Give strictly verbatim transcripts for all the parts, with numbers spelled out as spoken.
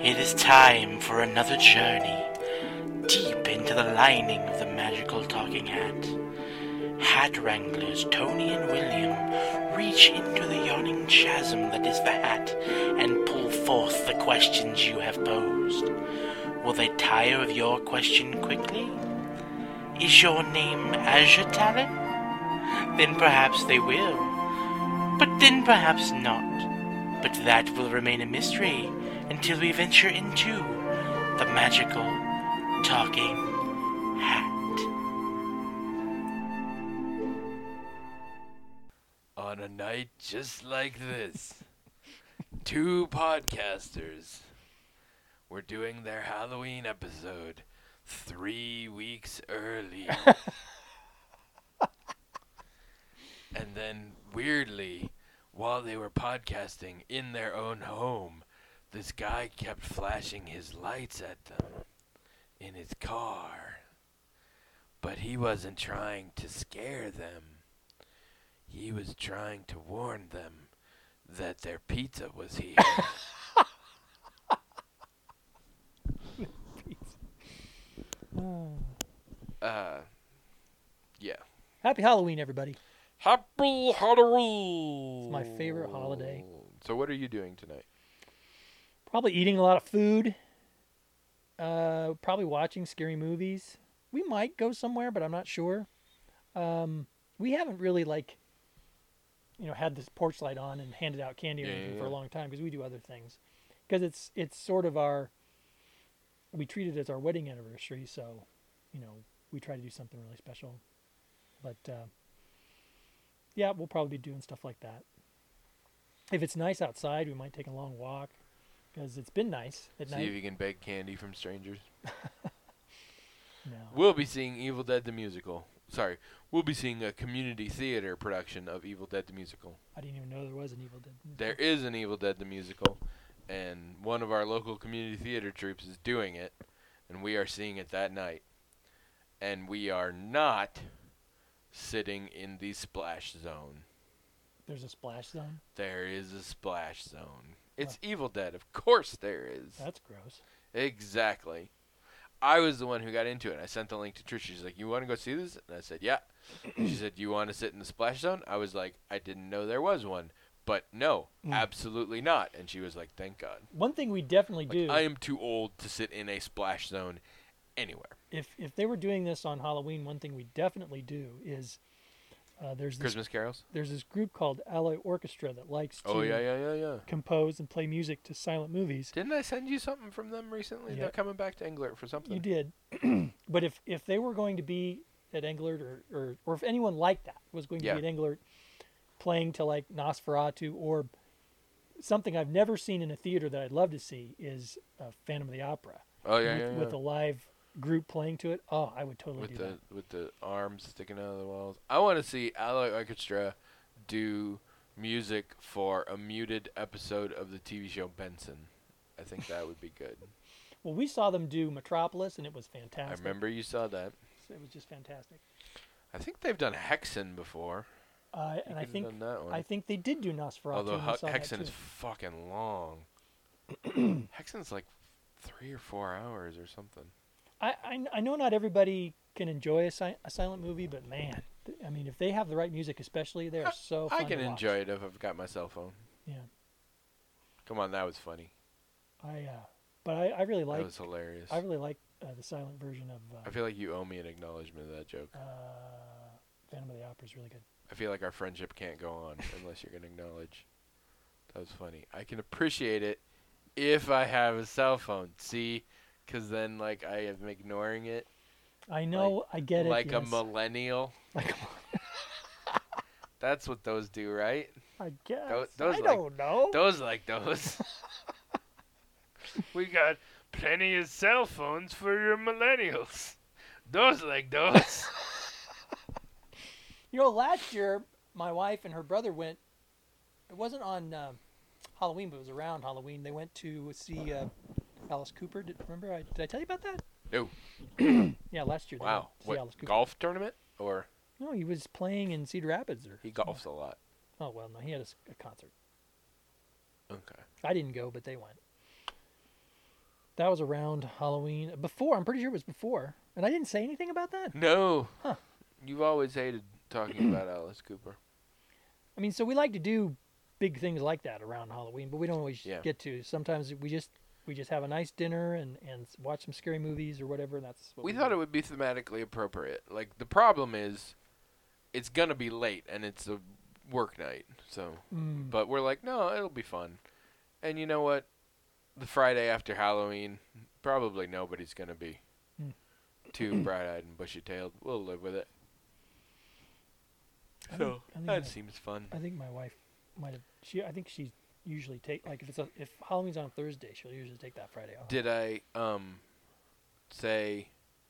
It is time for another journey deep into the lining of the magical talking hat. Hat wranglers Tony and William reach into the yawning chasm that is the hat and pull forth the questions you have posed. Will they tire of your question quickly? Is your name Azure Talon? Then perhaps they will. But then perhaps not. But that will remain a mystery until we venture into the magical talking hat. On a night just like this, two podcasters were doing their Halloween episode three weeks early. And then, weirdly, while they were podcasting in their own home, this guy kept flashing his lights at them in his car. But he wasn't trying to scare them. He was trying to warn them that their pizza was here. uh, yeah. Happy Halloween, everybody. Happy Halloween! It's my favorite holiday. So what are you doing tonight? Probably eating a lot of food. Uh, probably watching scary movies. We might go somewhere, but I'm not sure. Um, we haven't really, like, you know, had this porch light on and handed out candy or Yeah, anything yeah, for a yeah. long time because we do other things. Because it's it's sort of our, we treat it as our wedding anniversary, so, you know, we try to do something really special. But, uh, yeah, we'll probably be doing stuff like that. If it's nice outside, we might take a long walk because it's been nice at See night. if you can beg candy from strangers. No. We'll be seeing Evil Dead the Musical. Sorry, we'll be seeing a community theater production of Evil Dead the Musical. I didn't even know there was an Evil Dead. There is an Evil Dead the Musical, and one of our local community theater troops is doing it, and we are seeing it that night. And we are not sitting in the splash zone. There's a splash zone? There is a splash zone. It's Evil Dead. Of course there is. That's gross. Exactly. I was the one who got into it. I sent the link to Trish. She's like, you want to go see this? And I said, yeah. She said, do you want to sit in the splash zone? I was like, I didn't know there was one. But no, Mm. absolutely not. And she was like, thank God. One thing we definitely Like, do, I am too old to sit in a splash zone anywhere. if if they were doing this on Halloween, one thing we definitely do is uh, there's this, Christmas carols? there's this group called Alloy Orchestra that likes to Oh, yeah, yeah, yeah, yeah. compose and play music to silent movies. Didn't I send you something from them recently? Yeah. They're coming back to Englert for something. You did. But if, if they were going to be at Englert or, or, or if anyone like that was going to Yeah. be at Englert playing to like Nosferatu or something I've never seen in a theater that I'd love to see is uh, Phantom of the Opera. Oh, yeah, with, yeah, yeah. with a live group playing to it. Oh, I would totally with do the that. with the arms sticking out of the walls. I want to see Alloy Orchestra do music for a muted episode of the T V show Benson. I think that would be good. Well, we saw them do Metropolis, and it was fantastic. I remember you saw that. It was just fantastic. I think they've done Hexen before. Uh, You and I could've think done that one. I think they did do Nosferatu. Although and we Hu- saw that Hexen too. is fucking long. Hexen's like three or four hours or something. I, I I know not everybody can enjoy a, si- a silent movie, but man, th- I mean, if they have the right music, especially, they are so fun I can to watch. enjoy it if I've got my cell phone. Yeah, Come on, that was funny. I uh, but I, I really That like was hilarious. I really like uh, the silent version of I uh, feel like you owe me an acknowledgement of that joke. uh, Phantom of the Opera is really good. I feel like our friendship can't go on unless you're going to acknowledge. That was funny. I can appreciate it if I have a cell phone. See? Because then, like, I am ignoring it. I know, I get it. Like a yes. millennial. Like a That's what those do, right? I guess. Those- those I like- don't know. Those like those. We got plenty of cell phones for your millennials. Those like those. You know, last year, my wife and her brother went, it wasn't on uh, Halloween, but it was around Halloween. They went to see uh, Alice Cooper. Did, remember, I, did I tell you about that? No. Yeah, last year. They Wow. went to see What, Alice Cooper. golf tournament? Or No, he was playing in Cedar Rapids. Or he golfs a lot. Oh, well, no, he had a, s- a concert. Okay. I didn't go, but they went. That was around Halloween. Before, I'm pretty sure it was before. And I didn't say anything about that? No. Huh. You've always hated talking about Alice Cooper. I mean, so we like to do big things like that around Halloween, but we don't always Yeah. get to. Sometimes we just we just have a nice dinner and, and watch some scary movies or whatever, and that's what We we thought do. it would be thematically appropriate. Like, the problem is, it's going to be late, and it's a work night. So, Mm. but we're like, no, it'll be fun. And you know what? The Friday after Halloween, probably nobody's going to be Mm. too bright-eyed and bushy-tailed. We'll live with it. I So, think- I think that my- seems fun. I think my wife might have. She, I think she usually take like if it's a, if Halloween's on Thursday, she'll usually take that Friday off. Did I um say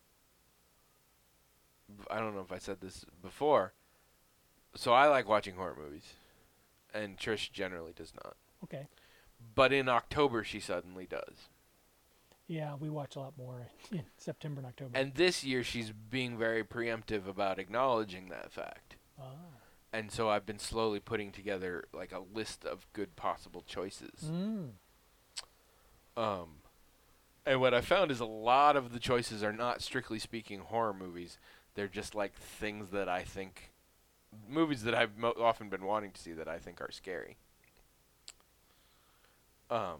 I don't know if I said this before. So I like watching horror movies, and Trish generally does not. Okay. But in October she suddenly does. Yeah, we watch a lot more in September and October. And this year she's being very preemptive about acknowledging that fact. oh. And so I've been slowly putting together like a list of good possible choices. Mm. Um, and what I found is a lot of the choices are not strictly speaking horror movies. They're just like things that I think, movies that I've mo- often been wanting to see that I think are scary. Um,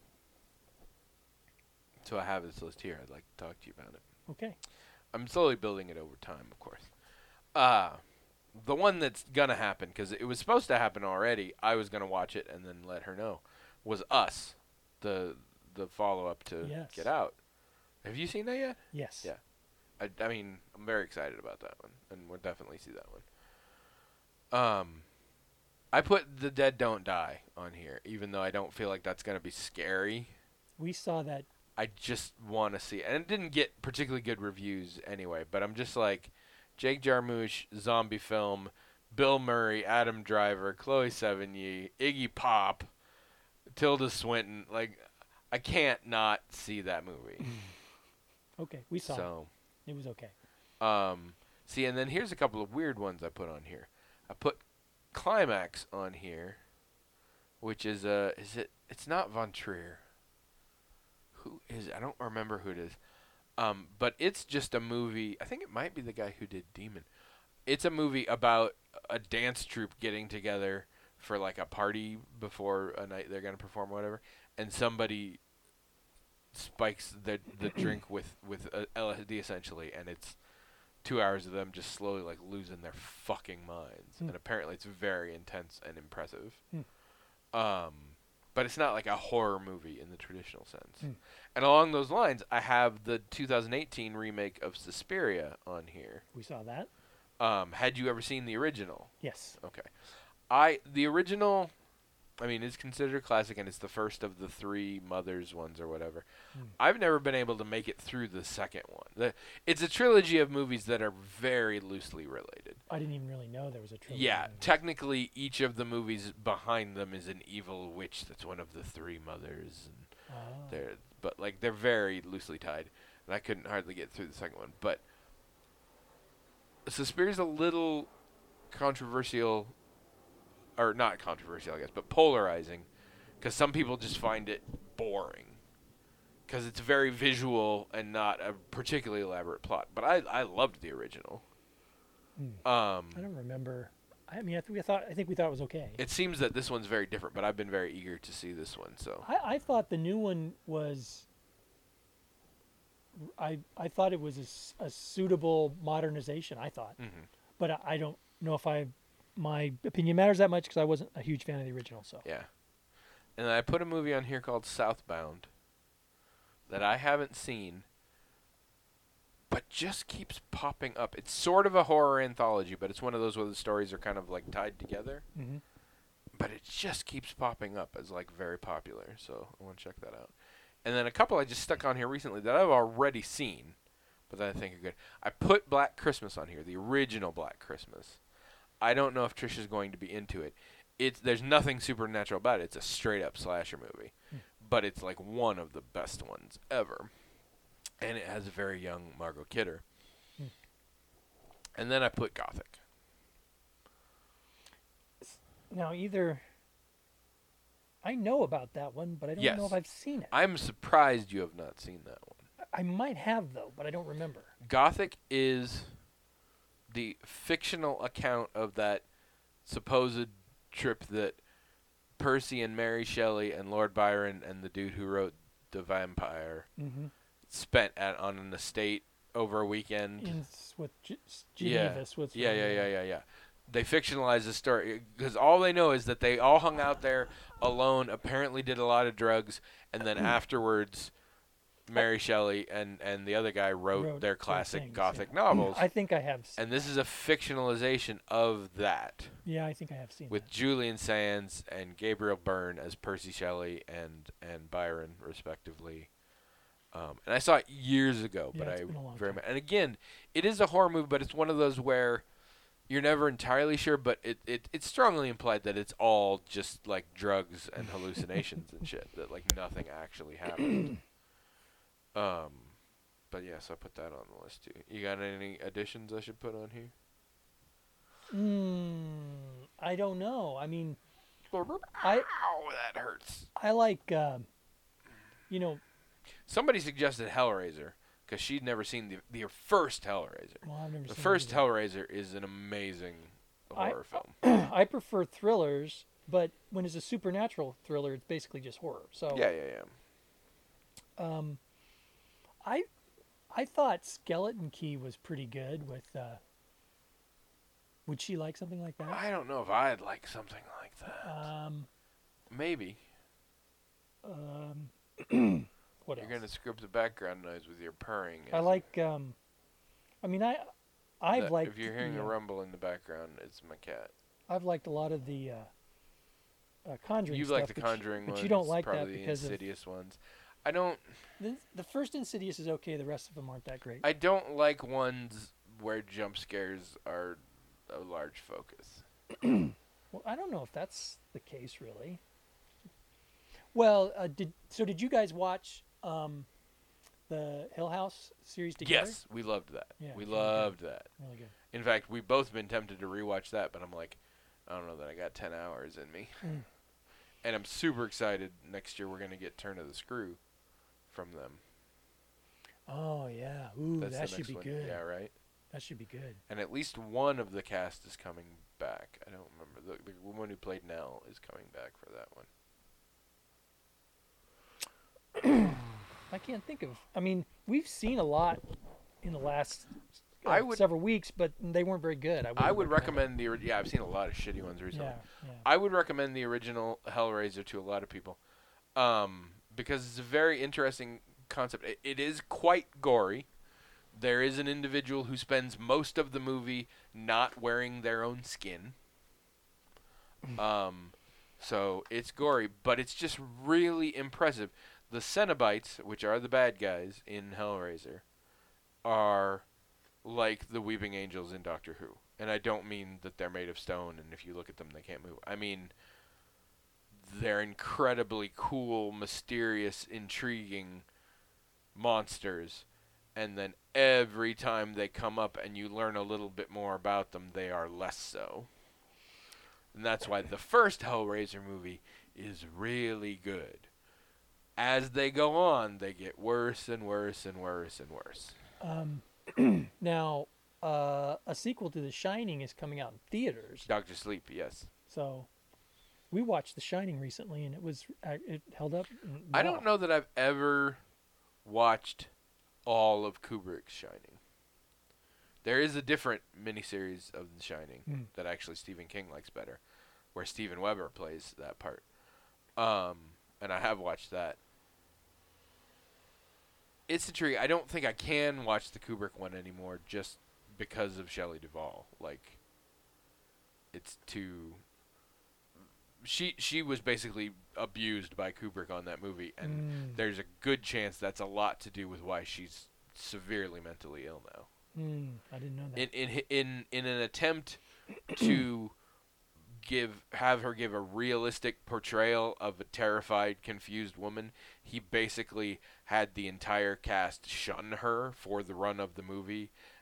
so I have this list here. I'd like to talk to you about it. Okay. I'm slowly building it over time, of course. Uh, the one that's going to happen, because it was supposed to happen already, I was going to watch it and then let her know, was Us, the the follow-up to Yes. Get Out. Have you seen that yet? Yes. Yeah. I, I mean, I'm very excited about that one, and we'll definitely see that one. Um, I put The Dead Don't Die on here, even though I don't feel like that's going to be scary. We saw that. I just want to see it. And it didn't get particularly good reviews anyway, but I'm just like, Jake Jarmusch, zombie film, Bill Murray, Adam Driver, Chloe Sevigny, Iggy Pop, Tilda Swinton. Like, I can't not see that movie. Okay, we saw So, it. It was okay. um, see, and then here's a couple of weird ones I put on here. I put Climax on here, which is, uh, is it, it's not Von Trier. Who is it? I don't remember who it is. Um, but it's just a movie. I think it might be the guy who did Demon. It's a movie about a dance troupe getting together for like a party before a night they're gonna perform or whatever, and somebody spikes the the drink with with uh, L S D essentially, and it's two hours of them just slowly like losing their fucking minds, Hmm. and apparently it's very intense and impressive. Hmm. Um, but it's not like a horror movie in the traditional sense. Hmm. And along those lines, I have the two thousand eighteen remake of Suspiria on here. We saw that. Um, had you ever seen the original? Yes. Okay. I the original, I mean, is considered a classic, and it's the first of the three Mothers ones or whatever. Hmm. I've never been able to make it through the second one. The, it's a trilogy of movies that are very loosely related. I didn't even really know there was a trilogy. Yeah, of movies. technically, each of the movies behind them is an evil witch that's one of the three mothers, and Ah. they're but like they're very loosely tied, and I couldn't hardly get through the second one. But Suspiria's a little controversial, or not controversial, I guess, but polarizing, because some people just find it boring, because it's very visual and not a particularly elaborate plot. But I I loved the original. Hmm. Um, I don't remember. I mean, I, th- we thought. I think we thought it was okay. It seems that this one's very different, but I've been very eager to see this one. So I, I thought the new one was. I I thought it was a s- a, suitable modernization. I thought, Mhm. but I, I don't know if I my opinion matters that much because I wasn't a huge fan of the original. So yeah, and I put a movie on here called Southbound that I haven't seen, but just keeps popping up. It's sort of a horror anthology, but it's one of those where the stories are kind of like tied together. mm-hmm. But it just keeps popping up as like very popular, so I want to check that out. And then a couple I just stuck on here recently that I've already seen, but that I think are good. I put Black Christmas on here, the original Black Christmas. I don't know if Trish is going to be into it. It's there's nothing supernatural about it. It's a straight up slasher movie, Hmm. but it's like one of the best ones ever, and it has a very young Margot Kidder. Hmm. And then I put Gothic. Now either. I know about that one, but I don't Yes. know if I've seen it. I'm surprised you have not seen that one. I might have though, but I don't remember. Gothic is the fictional account of that supposed trip that Percy and Mary Shelley and Lord Byron and the dude who wrote The Vampire Mm-hmm. spent at on an estate over a weekend. In s- with G- s- Yeah. Geneva, Switzerland. Yeah, yeah, yeah, yeah, yeah. They fictionalize the story because all they know is that they all hung out there alone, apparently did a lot of drugs, and then afterwards, Mary Shelley and, and the other guy wrote, Wrote their their classic things, Gothic yeah. novels. I think I have. s- And this is a fictionalization of that, Yeah, I think I have seen with that. Julian Sands and Gabriel Byrne as Percy Shelley and, and Byron, respectively. Um, and I saw it years ago, Yeah, but it's I been a long very time. much. And again, it is a horror movie, but it's one of those where you're never entirely sure, but it, it it's strongly implied that it's all just like drugs and hallucinations and shit, that like nothing actually happened. um, but yeah, so I put that on the list too. You got any additions I should put on here? Mm, I don't know. I mean, I Ow, that hurts. I like, um, you know, Somebody suggested Hellraiser because she'd never seen the the first Hellraiser. well, I've never The seen first it Hellraiser is an amazing I- horror film. either. I prefer thrillers, but when it's a supernatural thriller, it's basically just horror. So Yeah, yeah, yeah. Um, I I thought Skeleton Key was pretty good. With uh, would she like something like that? I don't know if I'd like something like that. Um, Maybe. um, what You're else? gonna script the background noise with your purring. I isn't like. Um, I mean, I I've that- liked. If you're hearing the, a uh, rumble in the background, it's my cat. I've liked a lot of the uh, uh, Conjuring You stuff. like the but Conjuring but ones, you don't like that probably because the of- Insidious ones. I don't. The, the first Insidious is okay. The rest of them aren't that great. I don't like ones where jump scares are a large focus. Well, I don't know if that's the case, really. Well, uh, did so? Did you guys watch um, the Hill House series together? Yes, we loved that. Yeah, we it's really good. loved that. Really good. In fact, we've both been tempted to rewatch that, but I'm like, I don't know that I got ten hours in me. Mm. And I'm super excited. Next year we're gonna get Turn of the Screw from them. Oh yeah. Ooh, That's that the should next be one. good. Yeah, right. That should be good. And at least one of the cast is coming back. I don't remember. The, the woman who played Nell is coming back for that one. I can't think of. I mean, we've seen a lot in the last uh, I would- several weeks, but they weren't very good. I, I wouldn't would recommend the. ori- Yeah, I've seen a lot of shitty ones recently. Yeah, yeah. I would recommend the original Hellraiser to a lot of people, um, because it's a very interesting concept. It, it is quite gory. There is an individual who spends most of the movie not wearing their own skin. Um, so it's gory, but it's just really impressive. The Cenobites, which are the bad guys in Hellraiser, are like the Weeping Angels in Doctor Who. And I don't mean that they're made of stone and if you look at them they can't move. I mean they're incredibly cool, mysterious, intriguing monsters. And then every time they come up and you learn a little bit more about them, they are less so. And that's why the first Hellraiser movie is really good. As they go on, they get worse and worse and worse and worse. Um, now, uh, a sequel to The Shining is coming out in theaters. Doctor Sleep, yes. So, we watched The Shining recently, and it was uh, it held up. mm, I well. don't know that I've ever watched all of Kubrick's Shining. There is a different miniseries of The Shining Mm. that actually Stephen King likes better, where Steven Weber plays that part. Um, and I have watched that. It's a treat. I don't think I can watch the Kubrick one anymore just because of Shelley Duvall. Like, it's too... She she was basically abused by Kubrick on that movie, and Mm. there's a good chance that's a lot to do with why she's severely mentally ill now. Mm, I didn't know that. In in hi- in in an attempt to give have her give a realistic portrayal of a terrified, confused woman, he basically had the entire cast shun her for the run of the movie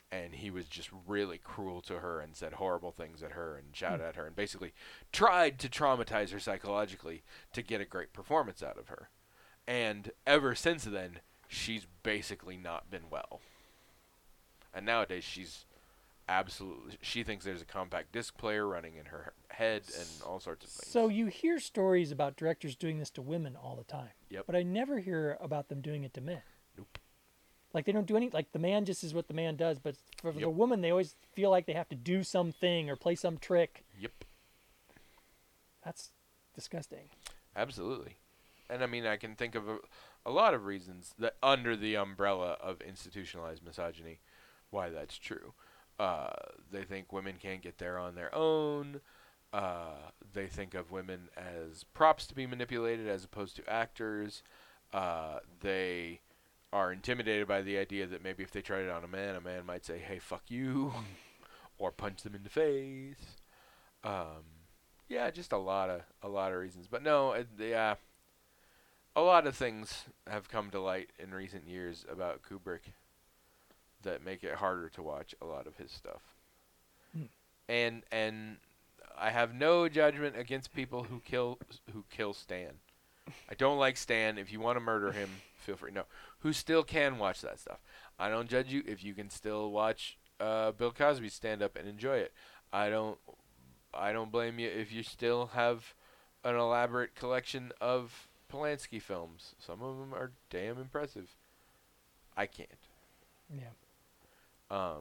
and he was just really cruel to her and said horrible things at her and shouted mm. at her and basically tried to traumatize her psychologically to get a great performance out of her. And ever since then, she's basically not been well. And nowadays, she's absolutely... She thinks there's a compact disc player running in her head and all sorts of things. So you hear stories about directors doing this to women all the time. Yep. But I never hear about them doing it to men. Nope. Like, they don't do any... Like, the man just is what the man does, but for Yep. the woman, they always feel like they have to do something or play some trick. Yep. That's disgusting. Absolutely. And, I mean, I can think of a, a lot of reasons that under the umbrella of institutionalized misogyny why that's true. Uh, they think women can't get there on their own. Uh, they think of women as props to be manipulated as opposed to actors. Uh, they are intimidated by the idea that maybe if they tried it on a man, a man might say, hey, fuck you, or punch them in the face. Um, yeah, just a lot of a lot of reasons. But no, it, yeah, a lot of things have come to light in recent years about Kubrick that make it harder to watch a lot of his stuff. Hmm. And and I have no judgment against people who kill who kill Stan. I don't like Stan. If you want to murder him, feel free. No, who still can watch that stuff. I don't judge you if you can still watch uh, Bill Cosby stand up and enjoy it. I don't. I don't blame you if you still have an elaborate collection of Polanski films. Some of them are damn impressive. I can't. Yeah. Um,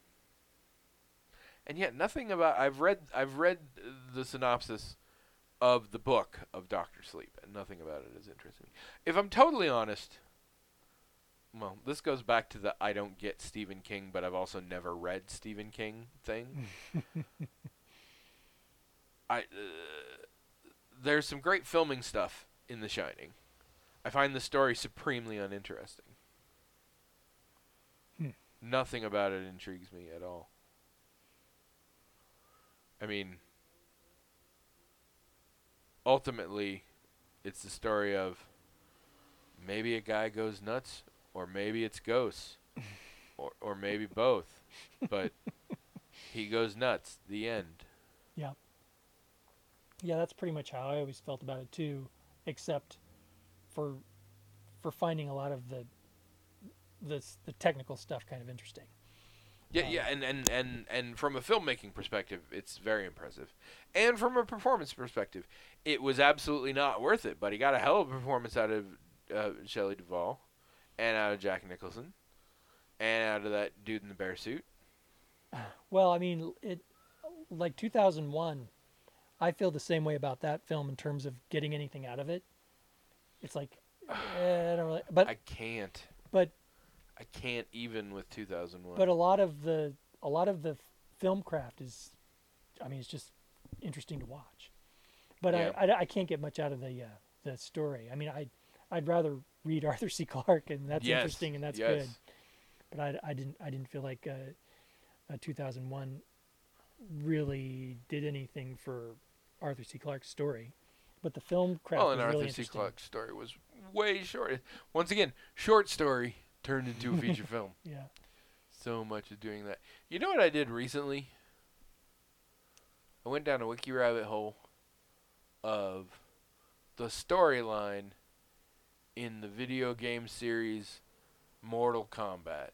and yet nothing about I've read I've read the synopsis of the book of Doctor Sleep, and nothing about it has interested me. If I'm totally honest, well, this goes back to the I don't get Stephen King, but I've also never read Stephen King thing. I uh, there's some great filming stuff in The Shining. I find the story supremely uninteresting. Nothing about it intrigues me at all. I mean, ultimately, it's the story of maybe a guy goes nuts, or maybe it's ghosts, or or maybe both. But he goes nuts. The end. Yeah. Yeah, that's pretty much how I always felt about it too, except for for finding a lot of the the the technical stuff kind of interesting. Yeah, um, yeah, and, and, and, and from a filmmaking perspective, it's very impressive. And from a performance perspective, it was absolutely not worth it, but he got a hell of a performance out of uh, Shelley Duvall, and out of Jack Nicholson, and out of that dude in the bear suit. Well, I mean, it like two thousand one, I feel the same way about that film in terms of getting anything out of it. It's like, eh, I don't really, but I can't. But I can't even with two thousand one. But a lot of the a lot of the film craft is, I mean, it's just interesting to watch. But yeah. I, I I can't get much out of the uh, the story. I mean, I I'd, I'd rather read Arthur C. Clarke, and that's yes. interesting and that's yes. good. But I, I didn't I didn't feel like uh, uh, two thousand one really did anything for Arthur C. Clarke's story. But the film craft oh, was and really Arthur interesting. C. Clarke's story was way short. Once again, short story turned into a feature film. Yeah. So much of doing that. You know what I did recently? I went down a wiki rabbit hole of the storyline in the video game series Mortal Kombat.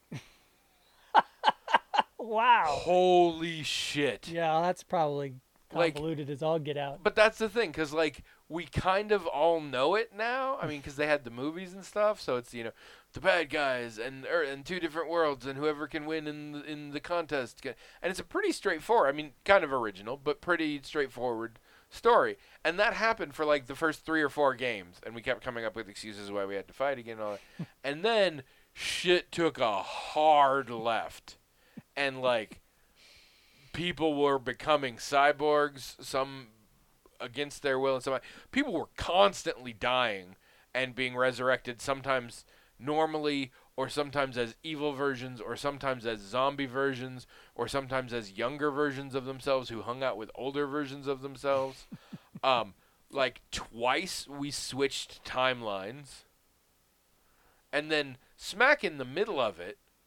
Wow. Holy shit. Yeah, that's probably Like- convoluted as all get out. But that's the thing, because, like, we kind of all know it now. I mean, because they had the movies and stuff, so it's, you know, the bad guys and er, and two different worlds, and whoever can win in the, in the contest. Can, and it's a pretty straightforward, I mean, kind of original, but pretty straightforward story. And that happened for, like, the first three or four games, and we kept coming up with excuses why we had to fight again and all that. And then shit took a hard left. And, like, people were becoming cyborgs, some against their will, and some people were constantly dying and being resurrected, sometimes normally, or sometimes as evil versions, or sometimes as zombie versions, or sometimes as younger versions of themselves who hung out with older versions of themselves. um, like twice we switched timelines, and then smack in the middle of it,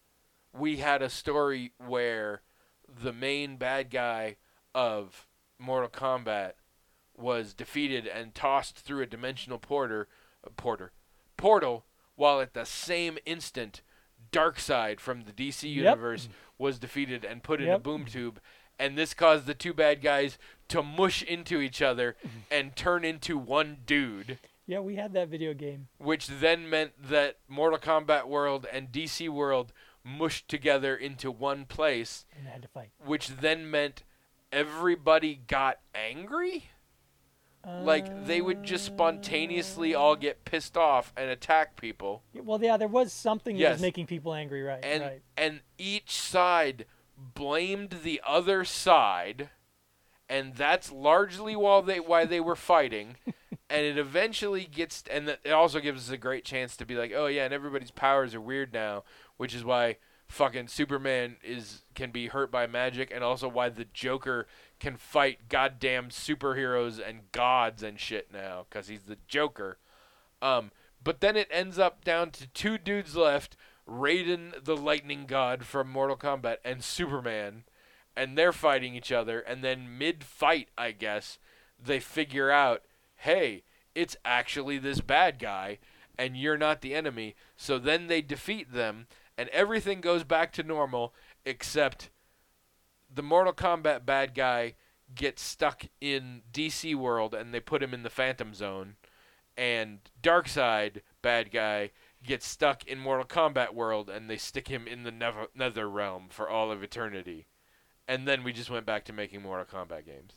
we had a story where the main bad guy of Mortal Kombat was defeated and tossed through a dimensional porter, uh, porter, portal, while at the same instant, Darkseid from the D C Yep. universe was defeated and put in a Yep. boom tube, and this caused the two bad guys to mush into each other and turn into one dude, Yeah, we had that video game. which then meant that Mortal Kombat World and D C World mushed together into one place, And I had to fight. which then meant everybody got angry? Like, they would just spontaneously all get pissed off and attack people. Uh, well, yeah, there was something that Yes. was making people angry, right? And right. and each side blamed the other side, and that's largely while they why they were fighting. And it eventually gets, and it also gives us a great chance to be like, oh yeah, and everybody's powers are weird now, which is why fucking Superman is can be hurt by magic, and also why the Joker can fight goddamn superheroes and gods and shit now, because he's the Joker. Um, but then it ends up down to two dudes left, Raiden the Lightning God from Mortal Kombat and Superman, and they're fighting each other, and then mid-fight, I guess, they figure out, hey, it's actually this bad guy, and you're not the enemy. So then they defeat them, and everything goes back to normal, except the Mortal Kombat bad guy gets stuck in D C World, and they put him in the Phantom Zone, and Darkseid bad guy gets stuck in Mortal Kombat World, and they stick him in the Nether, Nether Realm for all of eternity. And then we just went back to making Mortal Kombat games.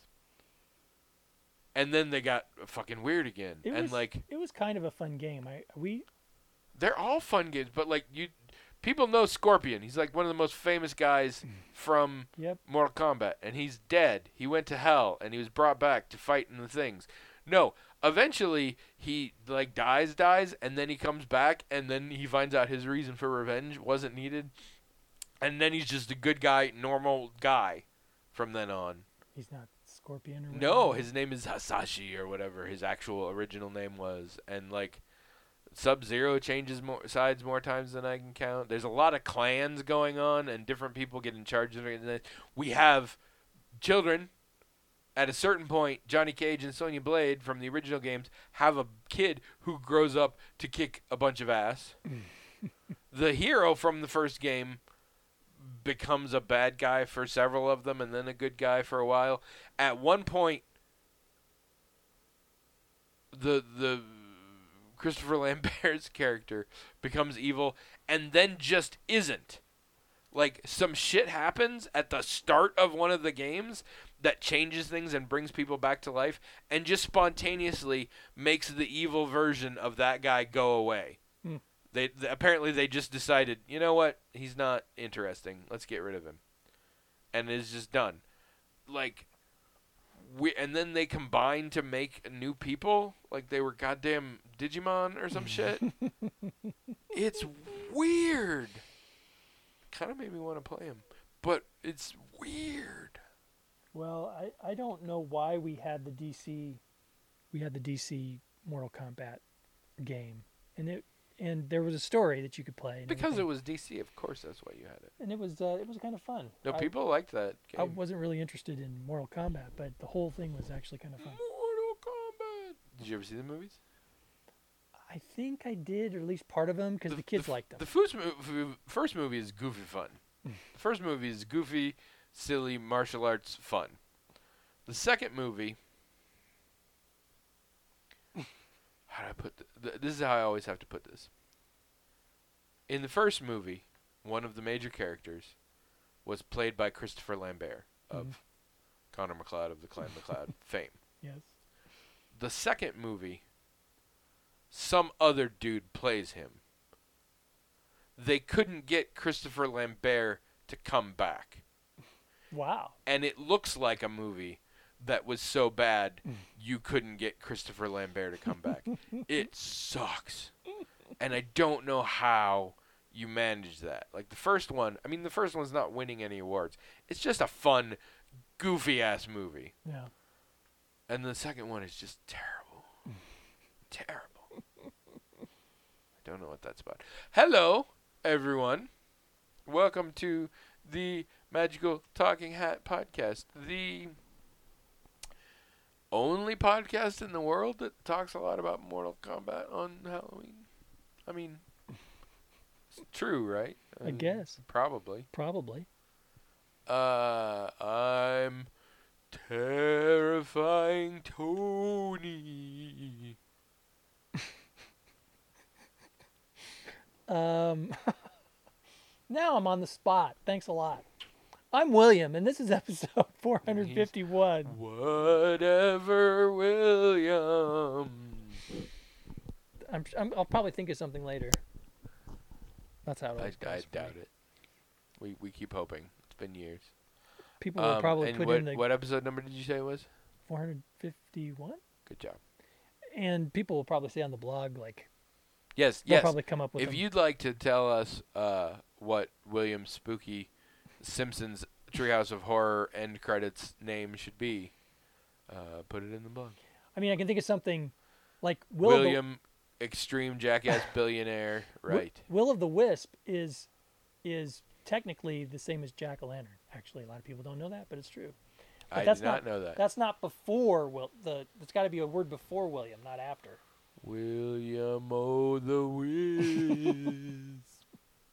And then they got fucking weird again. It and was like it was kind of a fun game. I we they're all fun games, but like you people know Scorpion. He's like one of the most famous guys from yep. Mortal Kombat, and he's dead. He went to hell, and he was brought back to fight in the things. No, eventually he like dies, dies, and then he comes back, and then he finds out his reason for revenge wasn't needed, and then he's just a good guy, normal guy, from then on. He's not Scorpion or No, whatever. his name is Hasashi or whatever his actual original name was, and like Sub-Zero changes more sides more times than I can count. There's a lot of clans going on, and different people get in charge of it. We have children. At a certain point, Johnny Cage and Sonya Blade from the original games have a kid who grows up to kick a bunch of ass. The hero from the first game becomes a bad guy for several of them, and then a good guy for a while. At one point, the the Christopher Lambert's character becomes evil, and then just isn't. Like, some shit happens at the start of one of the games that changes things and brings people back to life, and just spontaneously makes the evil version of that guy go away. Hmm. They, th- apparently they just decided, you know what, he's not interesting. Let's get rid of him, and it's just done. Like, we and then they combined to make new people, like they were goddamn Digimon or some shit. It's weird. Kind of made me want to play him, but it's weird. Well, I, I don't know why we had the D C we had the D C Mortal Kombat game, and it and there was a story that you could play. And Because it everything. was D C, of course that's why you had it. and it was uh, it was kind of fun. No, I, people liked that game. I wasn't really interested in Mortal Kombat, but the whole thing was actually kind of fun. Mortal Kombat. Did you ever see the movies? I think I did, or at least part of them, because the, kids f- liked them. The first, mo- first movie is goofy fun. the first movie is goofy, silly, martial arts fun. The second movie... How do I put th- th- this? Is how I always have to put this. In the first movie, one of the major characters was played by Christopher Lambert of Mhm. Connor McLeod of the Clan McLeod fame. Yes. The second movie, some other dude plays him. They couldn't get Christopher Lambert to come back. Wow. And it looks like a movie that was so bad you couldn't get Christopher Lambert to come back. It sucks. And I don't know how you manage that. Like the first one, I mean the first one's not winning any awards. It's just a fun, goofy ass movie. Yeah. And the second one is just terrible. Terrible. I don't know what that's about. Hello, everyone. welcome to the Magical Talking Hat podcast, the only podcast in the world that talks a lot about Mortal Kombat on Halloween. I mean, it's true, right? I guess. Probably. Probably. Uh, I'm terrifying Tony. Um, now I'm on the spot. Thanks a lot. I'm William, and this is episode four fifty-one. Whatever, William. I'm, I'm, I'll probably think of something later. That's how it I, always I goes for doubt me. it. We we keep hoping. It's been years. People will Um, probably and put what, in the what episode number did you say it was? four fifty-one, Good job. and people will probably say on the blog, like, Yes, they'll yes. probably come up with If them. you'd like to tell us uh, what William's spooky Simpsons Treehouse of Horror end credits name should be, uh, put it in the blog. I mean, I can think of something like Will of the- William, extreme jackass billionaire, Wi- right? Will of the Wisp is is technically the same as Jack o' Lantern. Actually, a lot of people don't know that, but it's true. But I that's did not know that. That's not before Will. The it's got to be a word before William, not after. William O' the Wisp.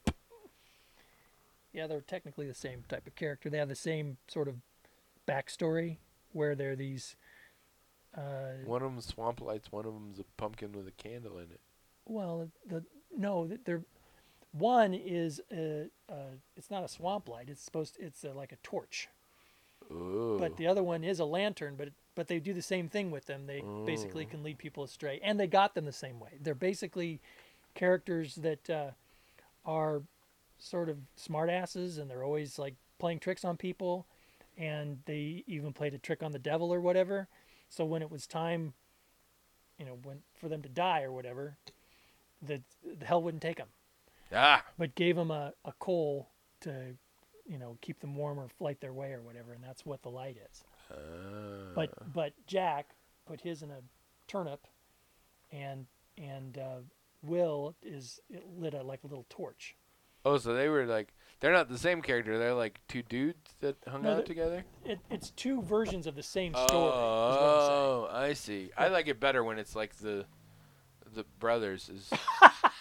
Yeah, they're technically the same type of character. They have the same sort of backstory where they're these. Uh, One of them's swamp lights, one of them's a pumpkin with a candle in it. well, the no, they're one is a, uh, it's not a swamp light. It's supposed to, it's a, like a torch. Ooh. But the other one is a lantern, but but they do the same thing with them. They basically can lead people astray, and they got them the same way. They're basically characters that uh, are sort of smartasses, and they're always like playing tricks on people, and they even played a trick on the devil or whatever. So when it was time, you know, when for them to die or whatever, the, the hell wouldn't take them, ah, but gave them a, a coal to, you know, keep them warm or light their way or whatever, and that's what the light is. Ah. But but Jack put his in a turnip, and and uh, Will is it lit a like a little torch. Oh, so they were like, they're not the same character. They're like two dudes that hung No, out they're- together? It, it's two versions of the same story. is what Oh, I see. I like it better when it's like the the brothers is I'm saying.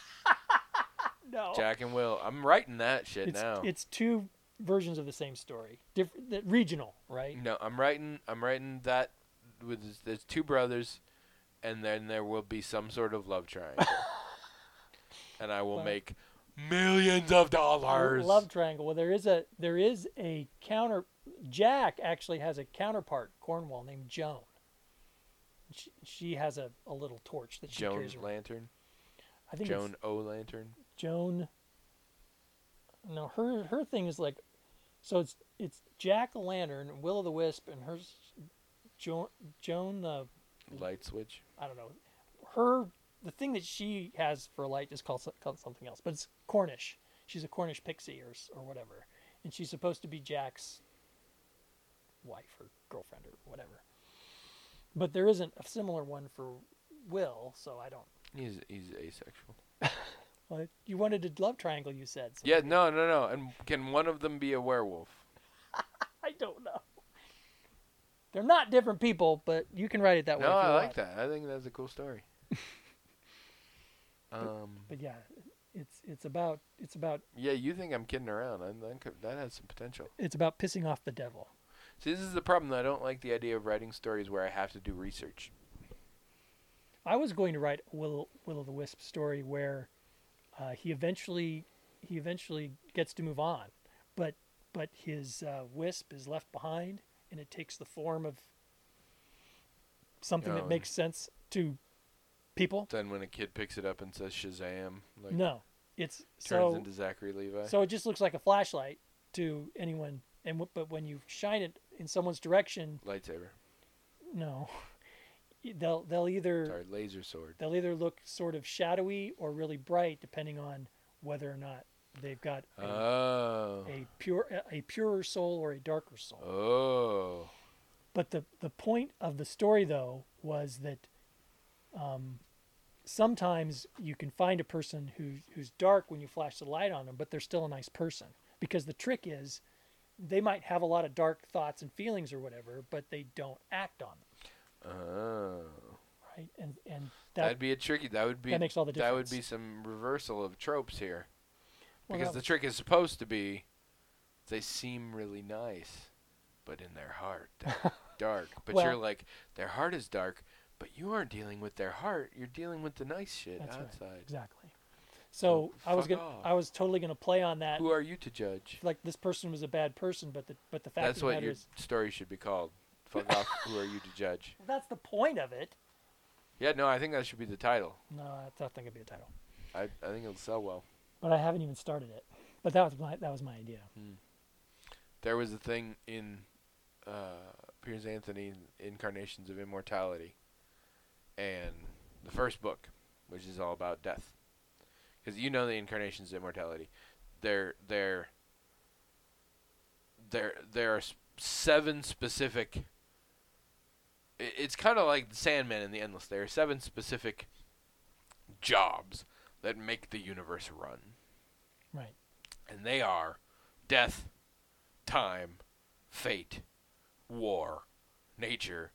No, Jack and Will. I'm writing that shit it's now. it's two versions of the same story, different, the, regional, right? No, I'm writing. I'm writing that with this- there's two brothers, and then there will be some sort of love triangle, and I will Well- make millions of dollars. Love triangle. Well, there is a there is a counter. Jack actually has a counterpart, Cornwall, named Joan. She, she has a, a little torch that she Joan carries around. Lantern. I think Joan it's O Lantern. Joan. No, her her thing is like, so it's it's Jack o' Lantern, Will o' the Wisp, and hers, Joan Joan the Light switch. I don't know, her the thing that she has for a light is called so- called something else, but it's Cornish. She's a Cornish pixie or s- or whatever, and she's supposed to be Jack's wife or girlfriend or whatever. But there isn't a similar one for Will, so I don't. He's he's asexual. Well, you wanted a love triangle, you said. So Yeah, no, no, no. And can one of them be a werewolf? I don't know. They're not different people, but you can write it that way. No, if you I want. like that. I think that's a cool story. um, But yeah, it's it's about it's about yeah, you think I'm kidding around? I think that has some potential. it's about pissing off the devil. See, this is the problem. I don't like the idea of writing stories where I have to do research. I was going to write a Will Will o' the Wisp story where uh, he eventually he eventually gets to move on, but but his uh, wisp is left behind, and it takes the form of something Oh. that makes sense to people. Then when a kid picks it up and says Shazam, like No, it's turns so into Zachary Levi. so it just looks like a flashlight to anyone. And w- but when you shine it in someone's direction, Lightsaber. no, they'll they'll either Sorry, laser sword. they'll either look sort of shadowy or really bright, depending on whether or not they've got a, Oh. a pure a purer soul or a darker soul. Oh. But the the point of the story, though, was that um, sometimes you can find a person who who's dark when you flash the light on them, but they're still a nice person. Because the trick is, they might have a lot of dark thoughts and feelings or whatever, but they don't act on them. Oh. Right, and and that, That'd be a tricky. That would be. that makes all the That would difference. be some reversal of tropes here, Well, because that- the trick is supposed to be, they seem really nice, but in their heart they're dark. But Well- you're like, their heart is dark, but you aren't dealing with their heart. You're dealing with the nice shit That's right. outside. Exactly. So So I was fuck gonna, off. I was totally gonna play on that. Who are you to judge? Like this person was a bad person, but the but the fact That's of the what matter your is, story should be called. Fuck off. Who are you to judge? that's the point of it. Yeah, no, I think that should be the title. No, I thought that could be a title, I I think it'll sell well. but I haven't even started it. But that was my that was my idea. There was a thing in uh, Piers Anthony, Incarnations of Immortality, and the first book, which is all about death. Because you know the Incarnations of Immortality. There, there, there, there are s- seven specific. i- It's kind of like the Sandman in the Endless. There are seven specific jobs that make the universe run. Right. And they are death, time, fate, war, nature,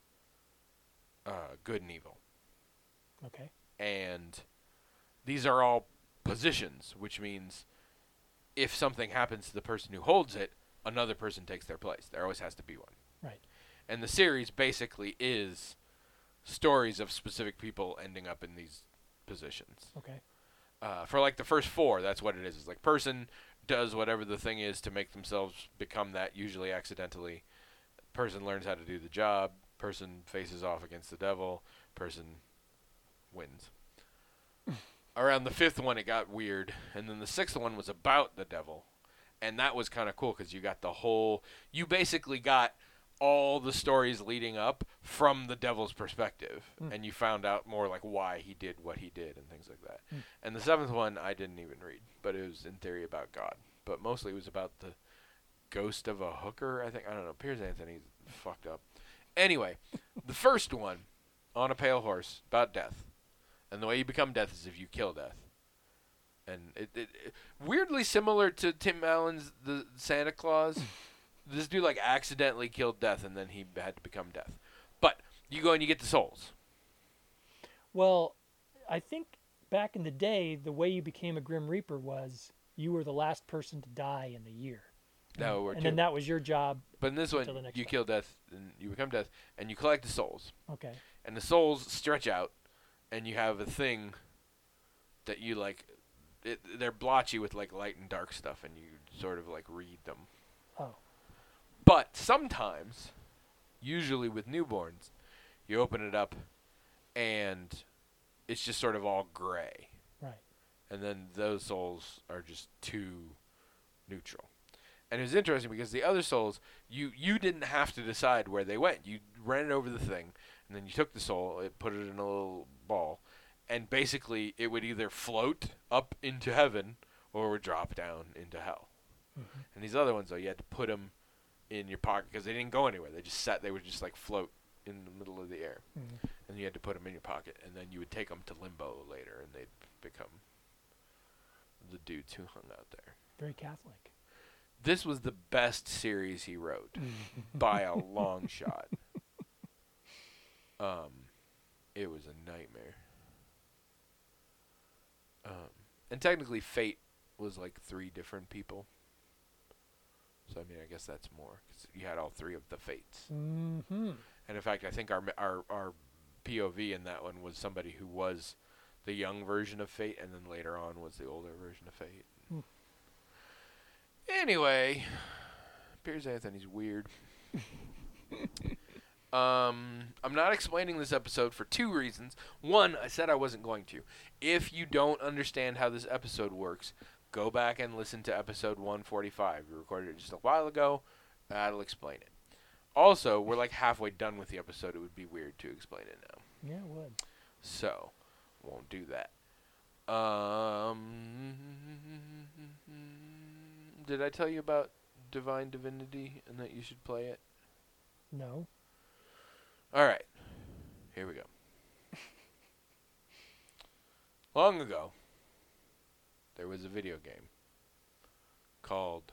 uh, good and evil. Okay. And these are all positions, which means if something happens to the person who holds it, another person takes their place. There always has to be one. Right. And the series basically is stories of specific people ending up in these positions. Okay. Uh, for like the first four, that's what it is. It's like person does whatever the thing is to make themselves become that, usually accidentally. Person learns how to do the job. Person faces off against the devil. Person wins. Around the fifth one, it got weird, and then the sixth one was about the devil, and that was kind of cool because you got the whole. You basically got all the stories leading up from the devil's perspective, Mm. and you found out more like why he did what he did and things like that. Mm. And the seventh one I didn't even read, but it was in theory about God, but mostly it was about the ghost of a hooker. I think I don't know. Piers Anthony's fucked up. Anyway, the first one, On a Pale Horse, about death, and the way you become death is if you kill death. And it, it, it weirdly similar to Tim Allen's The Santa Claus. This dude like accidentally killed death, and then he had to become death. But you go and you get the souls. Well, I think back in the day, the way you became a Grim Reaper was you were the last person to die in the year. No, we're and two. then that was your job. But in this until the one, next you one. kill death, and you become death, and you collect the souls. Okay. And the souls stretch out, and you have a thing that you like. It, they're blotchy with like light and dark stuff, and you sort of like read them. Oh. But sometimes, usually with newborns, you open it up, and it's just sort of all gray. Right. And then those souls are just too neutral. And it was interesting because the other souls, you, you didn't have to decide where they went. You ran it over the thing, and then you took the soul, it put it in a little ball, and basically it would either float up into heaven or it would drop down into hell. Mm-hmm. And these other ones, though, you had to put them in your pocket because they didn't go anywhere. They just sat, they would just like float in the middle of the air. Mm-hmm. And you had to put them in your pocket, and then you would take them to limbo later, and they'd become the dudes who hung out there. Very Catholic. This was the best series he wrote by a long shot. Um, it was a nightmare. Um, and technically, Fate was like three different people. So I mean, I guess that's more because you had all three of the Fates. Mm-hmm. And in fact, I think our our our P O V in that one was somebody who was the young version of Fate, and then later on was the older version of Fate. Hmm. Anyway, Piers Anthony's weird. um, I'm not explaining this episode for two reasons. One, I said I wasn't going to. If you don't understand how this episode works, go back and listen to episode one forty-five. We recorded it just a while ago. That'll explain it. Also, we're like halfway done with the episode. It would be weird to explain it now. Yeah, it would. So, won't do that. Um, did I tell you about Divine Divinity and that you should play it? No. All right. Here we go. Long ago, there was a video game called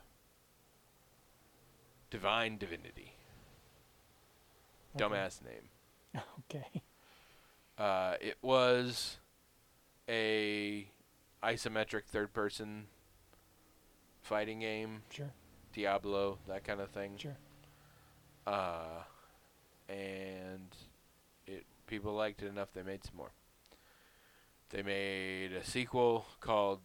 Divine Divinity. Okay. Dumbass name. Okay. Uh, it was a isometric third-person fighting game, Sure. Diablo, that kind of thing. Sure. Uh, and it people liked it enough they made some more. They made a sequel called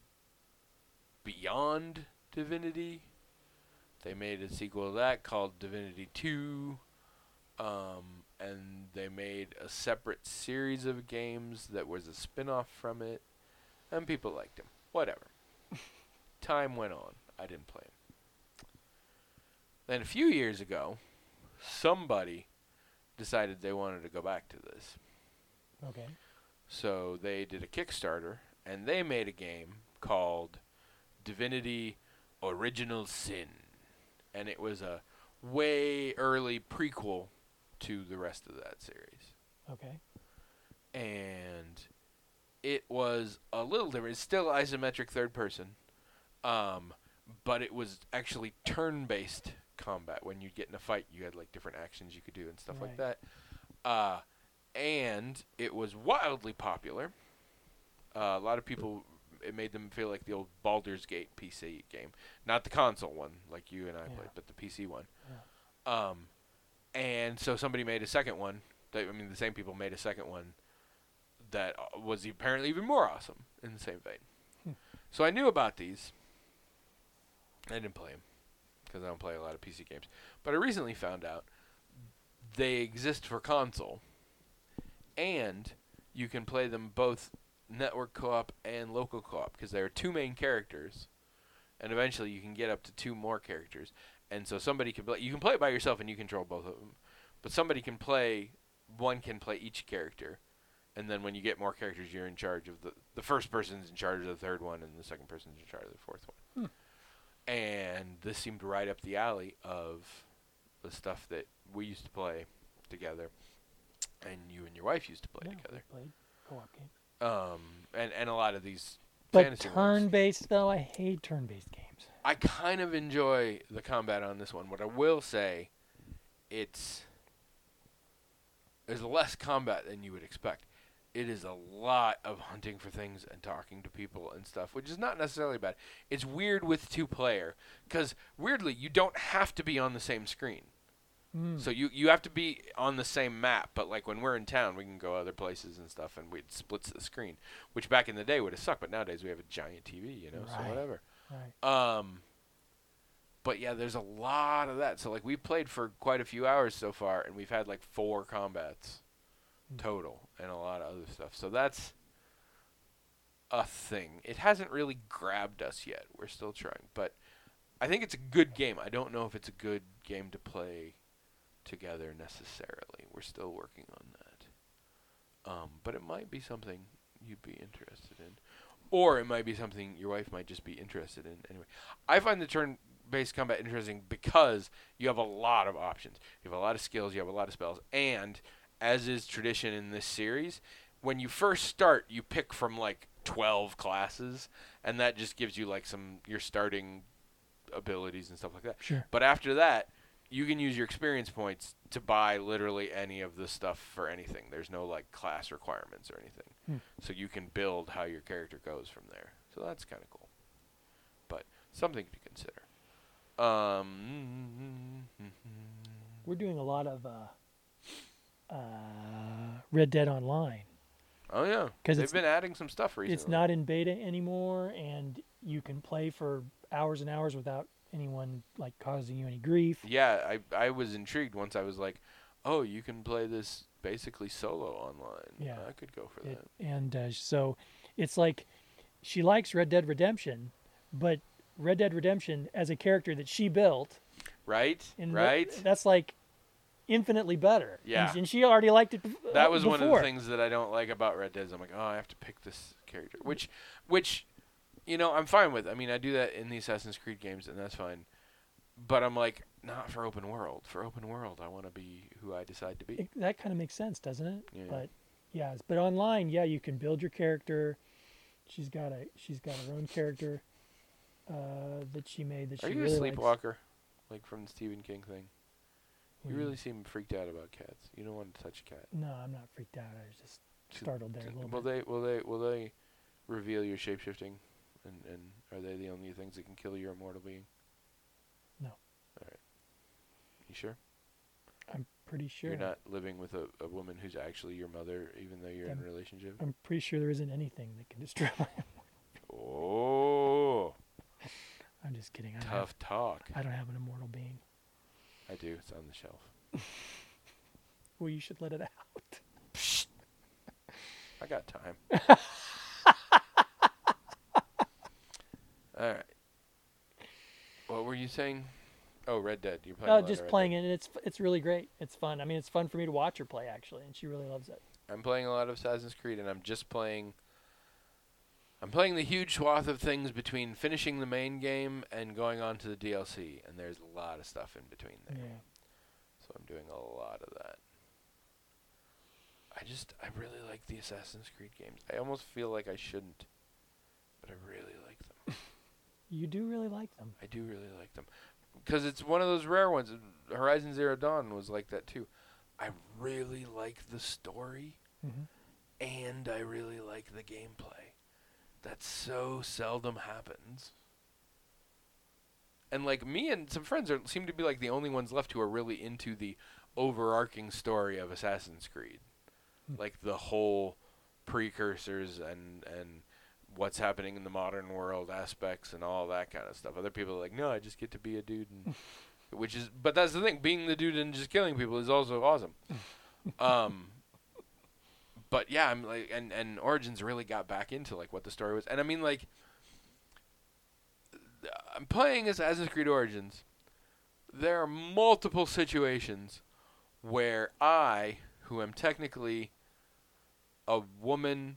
Beyond Divinity. They made a sequel to that called Divinity two. Um, and they made a separate series of games that was a spin-off from it. And people liked them. Whatever. Time went on. I didn't play them. Then a few years ago, somebody decided they wanted to go back to this. Okay. So they did a Kickstarter, and they made a game called Divinity Original Sin. And it was a way early prequel to the rest of that series. Okay. And it was a little different. It's still isometric third person, um, but it was actually turn-based combat. When you'd get in a fight, you had like different actions you could do and stuff like Right. that. Uh, and it was wildly popular. Uh, a lot of people, it made them feel like the old Baldur's Gate P C game. Not the console one, like you and I Yeah. played, but the P C one. Yeah. Um, and so somebody made a second one. They, I mean, the same people made a second one that uh, was apparently even more awesome in the same vein. Hmm. So I knew about these. I didn't play them because I don't play a lot of P C games. But I recently found out they exist for console, and you can play them both network co-op and local co-op because there are two main characters, and eventually you can get up to two more characters. And so somebody can play. You can play it by yourself, and you control both of them. But somebody can play. One can play each character, and then when you get more characters, you're in charge of the. The first person's in charge of the third one, and the second person's in charge of the fourth one. Hmm. And this seemed right up the alley of the stuff that we used to play together, and you and your wife used to play Yeah, together. we played co-op games. Um, and and a lot of these. But fantasy ones. turn-based, though, I hate turn-based games. I kind of enjoy the combat on this one. What I will say, it's there's less combat than you would expect. It is a lot of hunting for things and talking to people and stuff, which is not necessarily bad. It's weird with two-player, because weirdly, you don't have to be on the same screen. Mm. So you, you have to be on the same map, but like when we're in town, we can go other places and stuff, and it splits the screen, which back in the day would have sucked, but nowadays we have a giant T V, you know, so Right. whatever. Right. Um, but yeah, there's a lot of that. So like we played for quite a few hours so far, and we've had like four combats Mm. total, and a lot of other stuff. So that's a thing. It hasn't really grabbed us yet. We're still trying, but I think it's a good game. I don't know if it's a good game to play together necessarily. We're still working on that. Um, but it might be something you'd be interested in. Or it might be something your wife might just be interested in. Anyway, I find the turn-based combat interesting because you have a lot of options. You have a lot of skills, you have a lot of spells, and as is tradition in this series, when you first start, you pick from like twelve classes, and that just gives you like some your starting abilities and stuff like that. Sure. But after that, you can use your experience points to buy literally any of the stuff for anything. There's no like class requirements or anything. Hmm. So you can build how your character goes from there. So that's kind of cool. But something to consider. Um, We're doing a lot of uh, uh, Red Dead Online. oh yeah, 'Cause they've it's- been adding some stuff recently. It's not in beta anymore, and you can play for hours and hours without anyone like causing you any grief. Yeah, I I was intrigued once I was like, oh, you can play this basically solo online. Yeah. I could go for It, that. and uh, so it's like she likes Red Dead Redemption, but Red Dead Redemption as a character that she built, Right? and right? th- that's like infinitely better. And- Yeah. and, she already liked it. Bef- That uh, was before. one of the things that I don't like about Red Dead. Is I'm like, oh, I have to pick this character, which, which, you know, I'm fine with. I mean, I do that in the Assassin's Creed games, and that's fine. But I'm like, not for open world. For open world, I want to be who I decide to be. It- that kind of makes sense, doesn't it? Yeah. But yeah, but online, yeah, you can build your character. She's got a she's got her own character uh, that she made that she Are you really a likes. sleepwalker? Like from the Stephen King thing? What You do really seem freaked out about cats. You don't want to touch a cat. No, I'm not freaked out. I was just Should- startled there a little Will bit. they will they will they reveal your shapeshifting, and and are they the only things that can kill your immortal being? No. All right. You sure? I'm pretty sure. You're not living with a, a woman who's actually your mother, even though you're in I'm- a relationship. I'm pretty sure there isn't anything that can destroy my. Oh, I'm just kidding. I don't tough talk. Have, I don't have an immortal being. I do. It's on the shelf. Well, you should let it out. I got time. All right. What were you saying? Oh, Red Dead. You're playing. a Oh, lot of just Red playing Dead. it, and it's it's really great. It's fun. I mean, it's fun for me to watch her play actually, and she really loves it. I'm playing a lot of Assassin's Creed, and I'm just playing. I'm playing the huge swath of things between finishing the main game and going on to the D L C, and there's a lot of stuff in between there. Yeah. So I'm doing a lot of that. I just, I really like the Assassin's Creed games. I almost feel like I shouldn't, but I really like them. You do really like them. I do really like them. Because it's one of those rare ones. Horizon Zero Dawn was like that too. I really like the story, Mm-hmm. and I really like the gameplay. That so seldom happens. And like me and some friends are seem to be like the only ones left who are really into the overarching story of Assassin's Creed. Hmm. Like the whole precursors and and what's happening in the modern world aspects and all that kind of stuff. Other people are like, no, I just get to be a dude, and which is, but that's the thing. Being the dude and just killing people is also awesome. um, but yeah, I'm like, and and Origins really got back into like what the story was, and I mean like, I'm playing Assassin's Creed Origins. There are multiple situations where I, who am technically a woman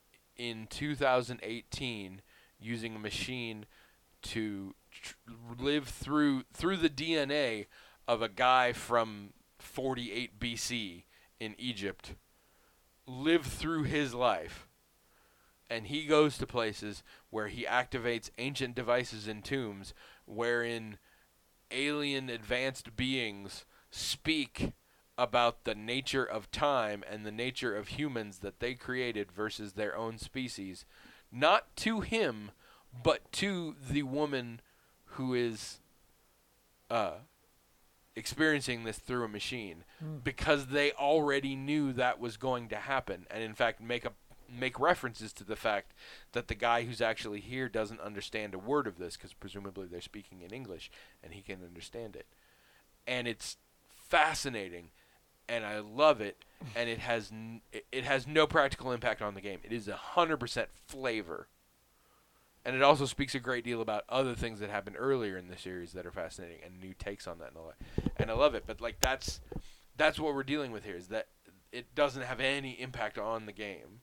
in two thousand eighteen, using a machine to tr- live through through the D N A of a guy from forty-eight B C in Egypt, live through his life, and he goes to places where he activates ancient devices in tombs wherein alien advanced beings speak about the nature of time and the nature of humans that they created versus their own species, not to him, but to the woman who is uh, experiencing this through a machine, Mm. because they already knew that was going to happen, and in fact make a make references to the fact that the guy who's actually here doesn't understand a word of this because presumably they're speaking in English and he can understand it. And it's fascinating, and I love it, and it has n- it, it has no practical impact on the game. It is one hundred percent flavor. And it also speaks a great deal about other things that happened earlier in the series that are fascinating and new takes on that and all that. And I love it, but like that's that's what we're dealing with here, is that it doesn't have any impact on the game.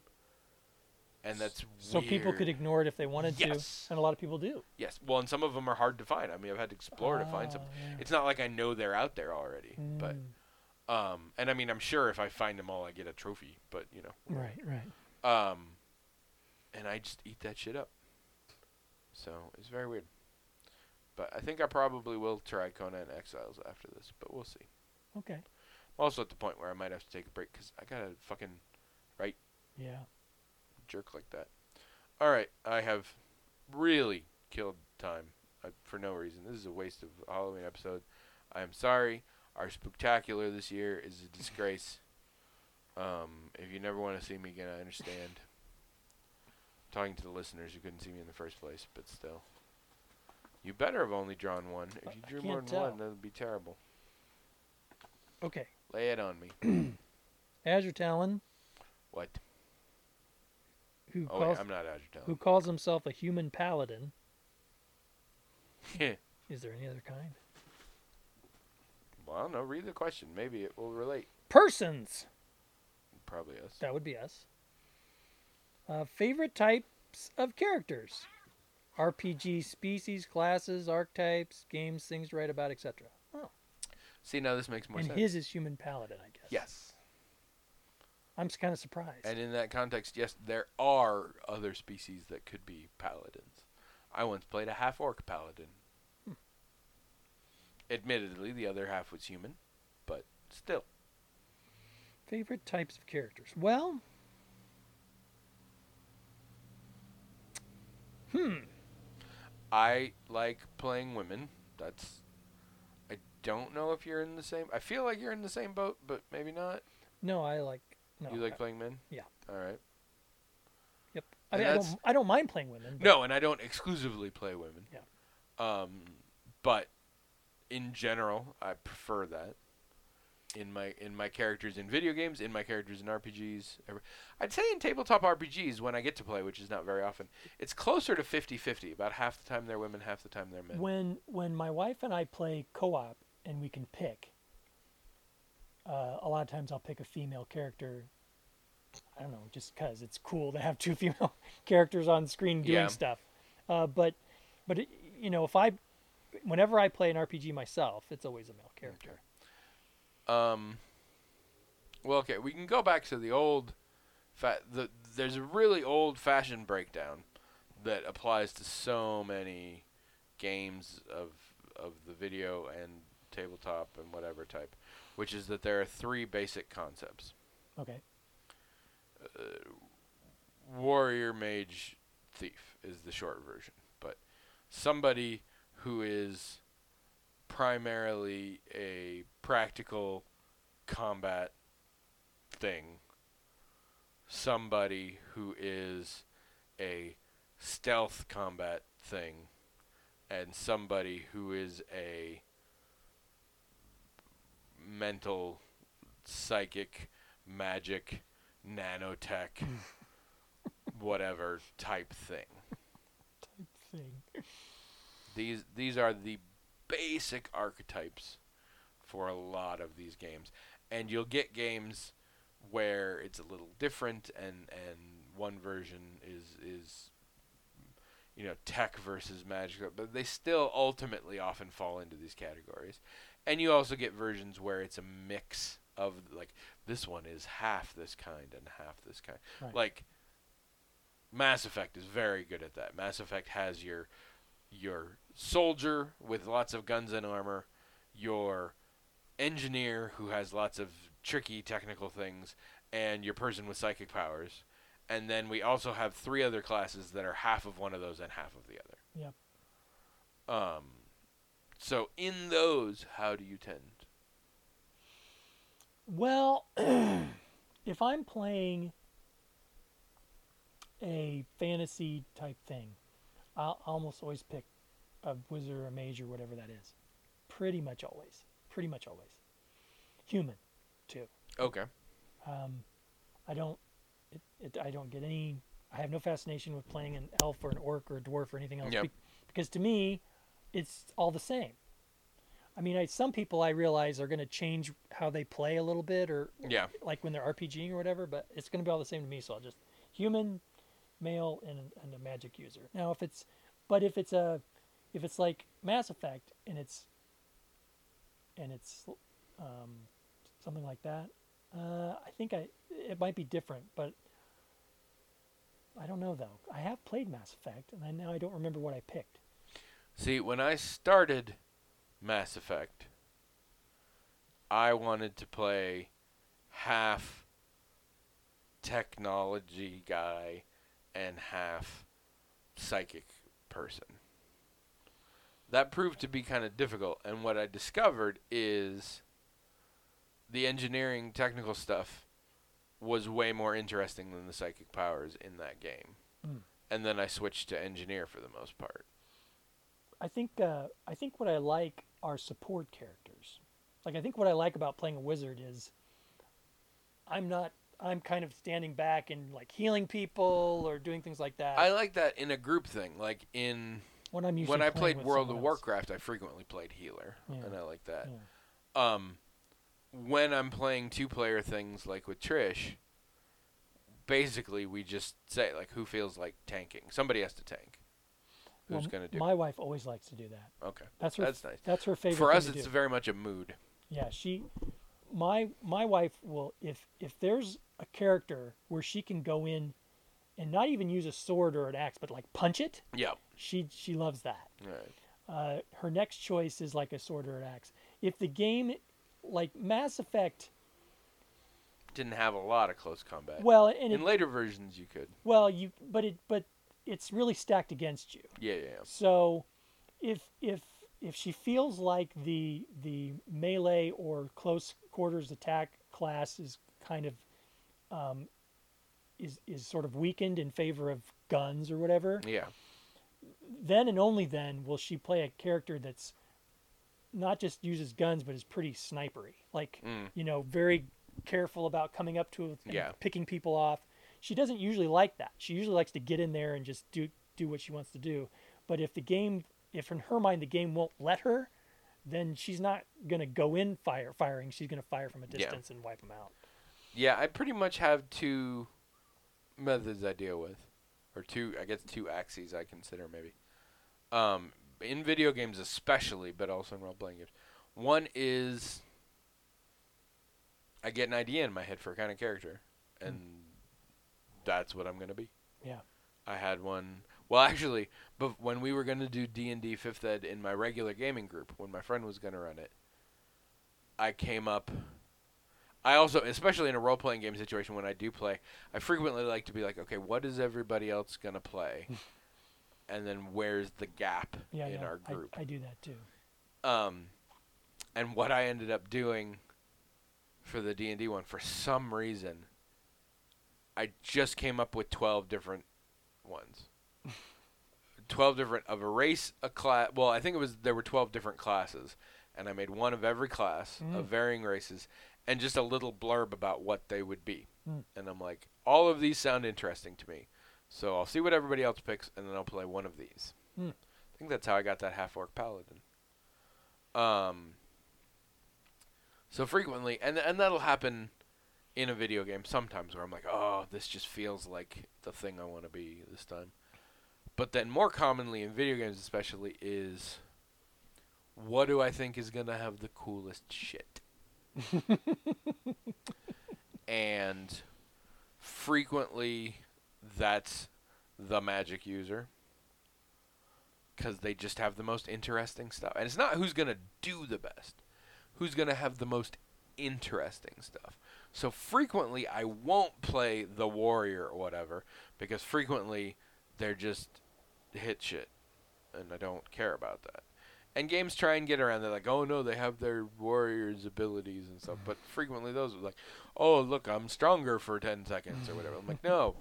And that's So people weird. could ignore it if they wanted Yes. to, and a lot of people do. Yes. Well, and some of them are hard to find. I mean, I've had to explore to find some. Ah, yeah. It's not like I know they're out there already, but Mm. um, and I mean, I'm sure if I find them all, I get a trophy. But you know, Right, right. um, and I just eat that shit up. So it's very weird. But I think I probably will try Conan Exiles after this, but we'll see. Okay. I'm also at the point where I might have to take a break because I gotta fucking Yeah. jerk like that. All right, I have really killed time uh, for no reason. This is a waste of a Halloween episode. I am sorry. Our spooktacular this year is a disgrace. Um, if you never want to see me again, I understand. Talking to the listeners who couldn't see me in the first place, but still. You better have only drawn one. If you I drew can't more than tell. one, that would be terrible. Okay. Lay it on me. Azure Talon, What? who Oh, calls wait, I'm not Azure who Talon. calls himself a human paladin. Is there any other kind? Well, I don't know. Read the question. Maybe it will relate. Persons. Probably us. That would be us. Uh, favorite types of characters. R P G species, classes, archetypes, games, things to write about, et cetera. Oh. See, now this makes more And sense. his is human paladin, I guess. Yes. I'm kind of surprised. And in that context, yes, there are other species that could be paladins. I once played a half-orc paladin. Hmm. Admittedly, the other half was human, but still. Favorite types of characters? Well, hmm. I like playing women. That's. I don't know if you're in the same. I feel like you're in the same boat, but maybe not. No, I like. No, You like I- playing men? Yeah. All right. Yep. I And mean, I that's- don't. I don't mind playing women. But No, and I don't exclusively play women. Yeah. Um, but in general, I prefer that. In my in my characters in video games, in my characters in R P Gs. every- I'd say in tabletop R P Gs, when I get to play, which is not very often, it's closer to fifty-fifty. About half the time they're women, half the time they're men. when when my wife and I play co-op and we can pick, uh, a lot of times I'll pick a female character. I don't know, just because it's cool to have two female characters on screen doing Yeah. stuff. Uh, but but it, you know, if I whenever I play an R P G myself, it's always a male character. Um. Well, okay, we can go back to the old. Fa- the there's a really old-fashioned breakdown that applies to so many games of of the video and tabletop and whatever type, which is that there are three basic concepts: Okay. uh, warrior, mage, thief is the short version, but somebody who is primarily a practical combat thing, somebody who is a stealth combat thing, and somebody who is a mental, psychic, magic, nanotech, whatever type thing. Thing. These these are the basic archetypes for a lot of these games. And you'll get games where it's a little different and, and one version is is you know, tech versus magic, but they still ultimately often fall into these categories. And you also get versions where it's a mix of, like, this one is half this kind and half this kind. Right. Like, Mass Effect is very good at that. Mass Effect has your your soldier with lots of guns and armor, your engineer who has lots of tricky technical things, and your person with psychic powers. And then we also have three other classes that are half of one of those and half of the other. Yep. Um, so in those, how do you tend? Well, if I'm playing a fantasy type thing, I'll almost always pick a wizard or a mage or whatever that is. Pretty much always. Pretty much always. Human, too. Okay. Um, I don't. It, it, I don't get any. I have no fascination with playing an elf or an orc or a dwarf or anything else. Yep. Be, because to me, it's all the same. I mean, I, some people I realize are going to change how they play a little bit, or Yeah. like when they're RPGing or whatever. But it's going to be all the same to me. So I'll just human, male, and and a magic user. Now, if it's, but if it's a, if it's like Mass Effect and it's, and it's, um, something like that. Uh, I think I it might be different, but I don't know though. I have played Mass Effect, and I now I don't remember what I picked. See, when I started Mass Effect, I wanted to play half technology guy and half psychic person. That proved to be kind of difficult, and what I discovered is the engineering technical stuff was way more interesting than the psychic powers in that game. Mm. And then I switched to engineer for the most part. I think uh, I think what I like are support characters. Like I think what I like about playing a wizard is I'm not I'm kind of standing back and like healing people or doing things like that. I like that in a group thing. Like in when I'm usually when I playing played with World of someone else. Warcraft, I frequently played healer, Yeah. and I like that. Yeah. Um, when I'm playing two-player things like with Trish, basically we just say like who feels like tanking. Somebody has to tank. Who's Well, gonna do? My wife always likes to do that. Okay, That's her. that's nice. That's her favorite. For thing us, to it's do. very much a mood. Yeah, she. my my wife will, if if there's a character where she can go in and not even use a sword or an axe, but like punch it. Yeah. She she loves that. All right. Uh, her next choice is like a sword or an axe. If the game, like Mass Effect, Didn't have a lot of close combat. well, and In it, later versions, you could. well, you, but it, but it's really stacked against you. Yeah, yeah, yeah. So, if if if she feels like the the melee or close quarters attack class is kind of um, is is sort of weakened in favor of guns or whatever, Yeah. then and only then will she play a character that's not just uses guns but is pretty snipery, like Mm. you know, very careful about coming up to and Yeah. picking people off. She doesn't usually like that. She usually likes to get in there and just do do what she wants to do. But if the game, if in her mind the game won't let her, then she's not gonna go in fire firing. She's gonna fire from a Yeah. distance and wipe them out. Yeah, I pretty much have two methods I deal with, or two, I guess two axes I consider maybe. Um, in video games especially, but also in role-playing games. One is I get an idea in my head for a kind of character, and that's what I'm gonna be. Yeah. I had one. Well, actually, but when we were gonna do D and D fifth Ed in my regular gaming group, when my friend was gonna run it, I came up. I also, especially in a role-playing game situation, when I do play, I frequently like to be like, okay, what is everybody else gonna play, and then where's the gap Yeah, in yeah. our group? I, I do that too. Um, and what I ended up doing for the D and D one, for some reason, I just came up with twelve different ones. twelve different of a race, a class. Well, I think it was there were twelve different classes, and I made one of every class Mm. of varying races, and just a little blurb about what they would be. Mm. And I'm like, all of these sound interesting to me, so I'll see what everybody else picks, and then I'll play one of these. Mm. I think that's how I got that half orc paladin. Um. So frequently, and and that'll happen in a video game sometimes, where I'm like, oh, this just feels like the thing I want to be this time. But then more commonly in video games especially is, what do I think is going to have the coolest shit? And frequently that's the magic user, because they just have the most interesting stuff. And it's not who's going to do the best, who's going to have the most interesting stuff. So frequently I won't play the warrior or whatever, because frequently they're just hit shit, and I don't care about that. And games try and get around. They're like, oh no, they have their warrior's abilities and stuff. But frequently those are like, oh look, I'm stronger for ten seconds or whatever. I'm like, no.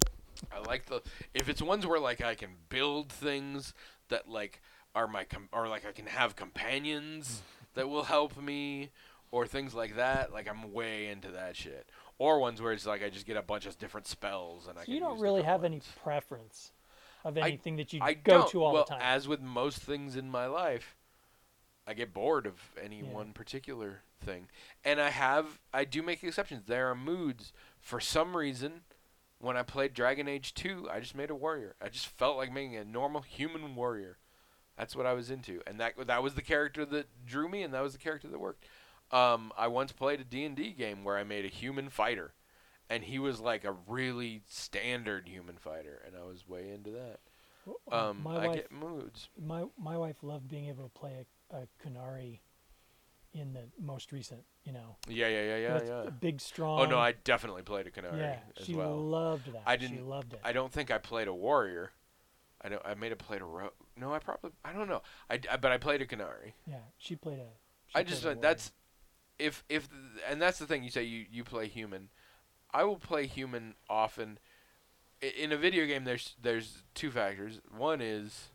I like the, if it's ones where like I can build things that like are my com- or like I can have companions that will help me, or things like that. Like I'm way into that shit. Or ones where it's like I just get a bunch of different spells and I So can you don't use really different have ones. any preference of I- anything that you I go don't. to all well, the time. as with most things in my life, I get bored of any Yeah. one particular thing. And I have, I do make exceptions. There are moods. For some reason, when I played Dragon Age two, I just made a warrior. I just felt like making a normal human warrior. That's what I was into. And that that was the character that drew me, and that was the character that worked. Um, I once played a D and D game where I made a human fighter. And he was like a really standard human fighter, and I was way into that. Uh, Um, my I wife, get moods. my my wife loved being able to play a, a Kunari in the most recent, you know. Yeah, yeah, yeah, yeah, That's yeah. a big, strong. Oh no, I definitely played a Canary yeah, as she well. loved that. I She didn't- loved it. I don't think I played a warrior. I don't. I may have played a ro- No, I probably. I don't know. I, d- but I played a Canary. yeah, she played a. She I just played a uh, that's if if th- and that's the thing. You say you you play human. I will play human often. I, in a video game, there's there's two factors. One is,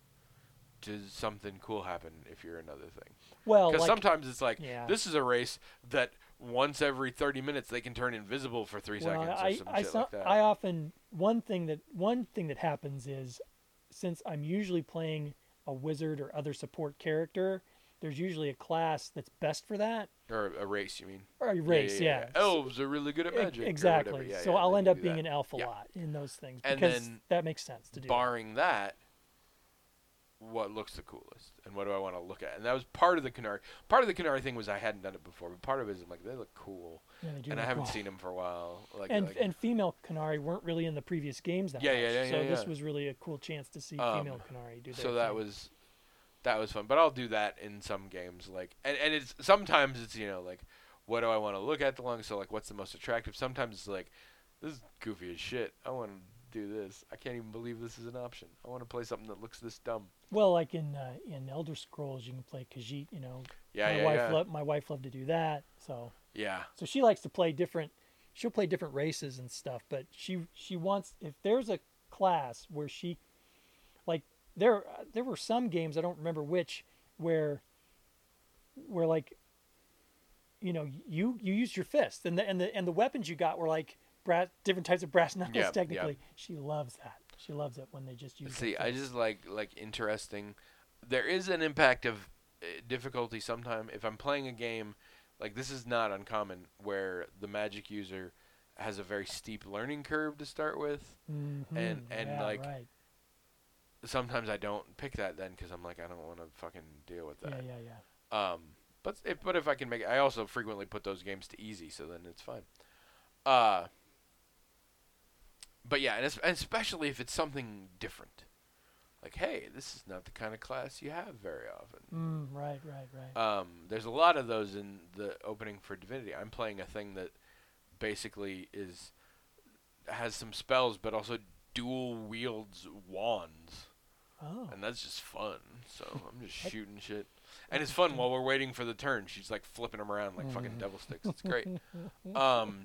does something cool happen if you're another thing? well, Because like, sometimes it's like, yeah. this is a race that once every thirty minutes they can turn invisible for three well, seconds I, or some I, shit so- like that. I often one thing that one thing that happens is, since I'm usually playing a wizard or other support character, there's usually a class that's best for that, or a race, you mean? or a Yeah, race, yeah, yeah. Elves are really good at E- magic. or exactly. whatever. Yeah, so yeah, I'll they end can up do being that. an elf a Yeah. lot in those things And because then that makes sense to do. Barring that, what looks the coolest and what do I want to look at. And that was part of the Qunari. Part of the Qunari thing was I hadn't done it before, but part of it is I'm like, they look cool. Yeah, they do And I look haven't cool. seen them for a while. Like, and like, and female Qunari weren't really in the previous games that Yeah, much. yeah, yeah, So yeah, this yeah. was really a cool chance to see Um, female Qunari do their so that thing. was that was fun. But I'll do that in some games. Like, and, and it's sometimes it's, you know, like, what do I want to look at the longest? So, like, what's the most attractive? Sometimes it's like, this is goofy as shit. I want to do this. I can't even believe this is an option. I want to play something that looks this dumb. Well, like in uh, in Elder Scrolls, you can play Khajiit. You know, Yeah, my yeah, wife yeah. Lo- my wife loved to do that. So yeah. so she likes to play different. She'll play different races and stuff. But she she wants, if there's a class where she, like there there were some games, I don't remember which, where where like, you know, you you used your fist and the and the and the weapons you got were like brass, different types of brass knuckles. Yeah, technically, yeah. she loves that. She loves it when they just use. See, their I fist. just like like interesting. There is an impact of uh, difficulty sometime. If I'm playing a game, like this is not uncommon, where the magic user has a very steep learning curve to start with. Mhm, and- and, yeah, like, right. Sometimes I don't pick that then because I'm like, I don't want to fucking deal with Yeah, that. yeah, yeah. Um, but if but if I can make it, I also frequently put those games to easy, so then it's fine. Uh. But yeah, and, es- and especially if it's something different, like, hey, this is not the kind of class you have very often. Mm, right, right, right. Um, there's a lot of those in the opening for Divinity. I'm playing a thing that basically is has some spells, but also dual wields wands. Oh, And that's just fun. So I'm just That- shooting shit. And it's fun while we're waiting for the turn. She's like flipping them around like fucking Mhm. devil sticks. It's great. Um,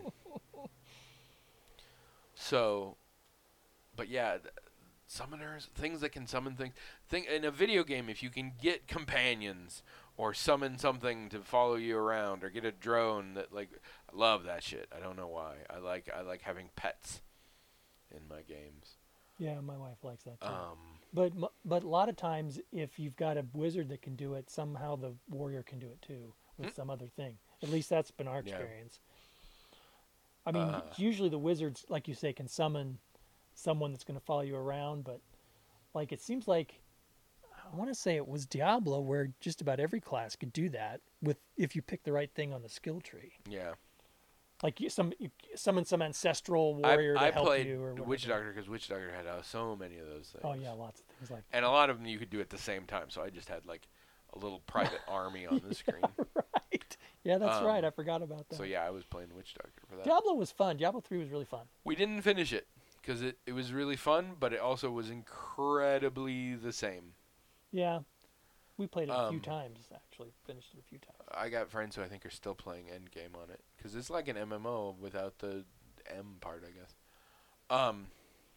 so, but yeah, th- summoners, things that can summon things. Thing in a video game, if you can get companions or summon something to follow you around or get a drone that like, I love that shit. I don't know why. I like I like having pets in my games. yeah, my wife likes that too. Um, But m- but a lot of times, if you've got a wizard that can do it, somehow the warrior can do it too with Hmm. some other thing. At least that's been our Yeah. experience. I mean, Uh. usually the wizards, like you say, can summon someone that's going to follow you around. But like it seems like I want to say it was Diablo where just about every class could do that with if you pick the right thing on the skill tree. yeah. Like you, some you summon some ancestral I, warrior I to help played you or Witch whatever. Doctor because Witch Doctor had uh, so many of those things. Oh yeah, lots of things like And a lot of them you could do at the same time. So I just had like a little private army on the screen. right. Yeah, that's Um, right. I forgot about that. So yeah, I was playing Witch Doctor for that. Diablo was fun. Diablo three was really fun. We didn't finish it because it, it was really fun, but it also was incredibly the same. Yeah, we played it a few Um, times. Actually, finished it a few times. I got friends who I think are still playing Endgame on it because it's like an M M O without the M part, I guess. Um,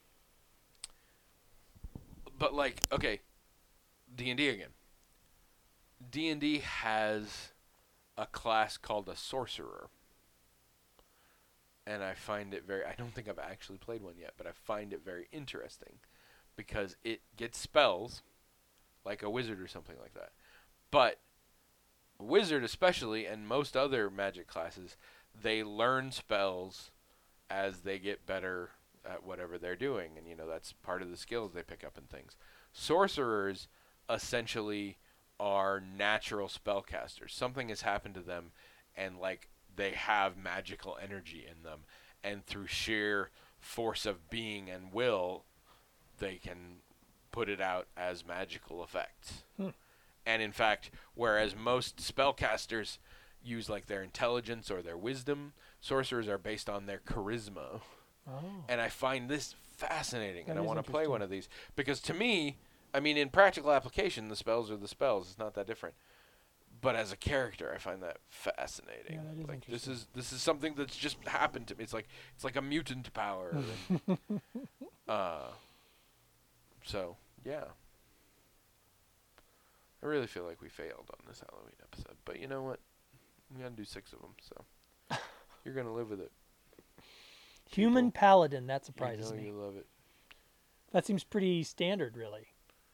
but like, okay, D and D again. D and D has a class called a sorcerer, and I find it very. I don't think I've actually played one yet, but I find it very interesting because it gets spells like a wizard or something like that, but wizard especially and most other magic classes, they learn spells as they get better at whatever they're doing, and you know that's part of the skills they pick up and things. Sorcerers essentially are natural spellcasters. Something has happened to them and like they have magical energy in them, and through sheer force of being and will they can put it out as magical effects. Hmm. And in fact, whereas most spellcasters use like their intelligence or their wisdom, sorcerers are based on their charisma. Oh, And I find this fascinating, and That I is want to play interesting. one of these because to me, I mean, in practical application, the spells are the spells. It's not that different. But as a character, I find that fascinating. Yeah, that is like this interesting. is this is something that's just happened to me. It's like it's like a mutant power. and, uh, so yeah. I really feel like we failed on this Halloween episode, but you know what? We gotta do six of them, so you're gonna live with it. human people. paladin. That You surprises know me. you love it. That seems pretty standard, really.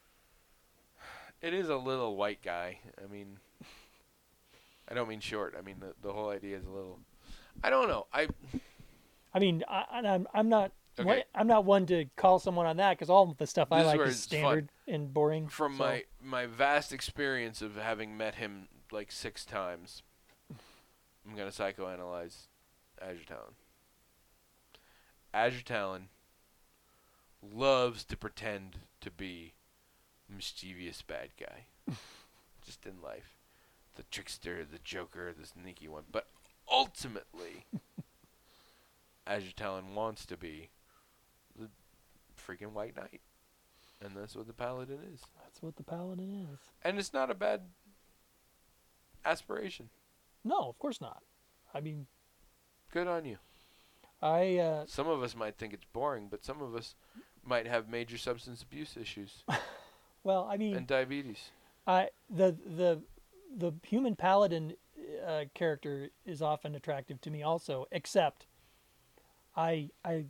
It is a little white guy. I mean, I don't mean short. I mean the the whole idea is a little. I don't know. I I mean, I, and I'm I'm not Okay. Well, I'm not one to call someone on that because all of the stuff I This is like where is it's standard and boring. From so. my my vast experience of having met him like six times, I'm gonna psychoanalyze Azure Talon. Azure Talon loves to pretend to be a mischievous bad guy, just in life, the trickster, the joker, the sneaky one. But ultimately, Azure Talon wants to be the freaking White Knight. And that's what the Paladin is. That's what the Paladin is. And it's not a bad aspiration. No, of course not. I mean, Good on you. I uh, Some of us might think it's boring, but some of us might have major substance abuse issues well, I mean, and diabetes. I the the the human paladin uh, character is often attractive to me also, except I I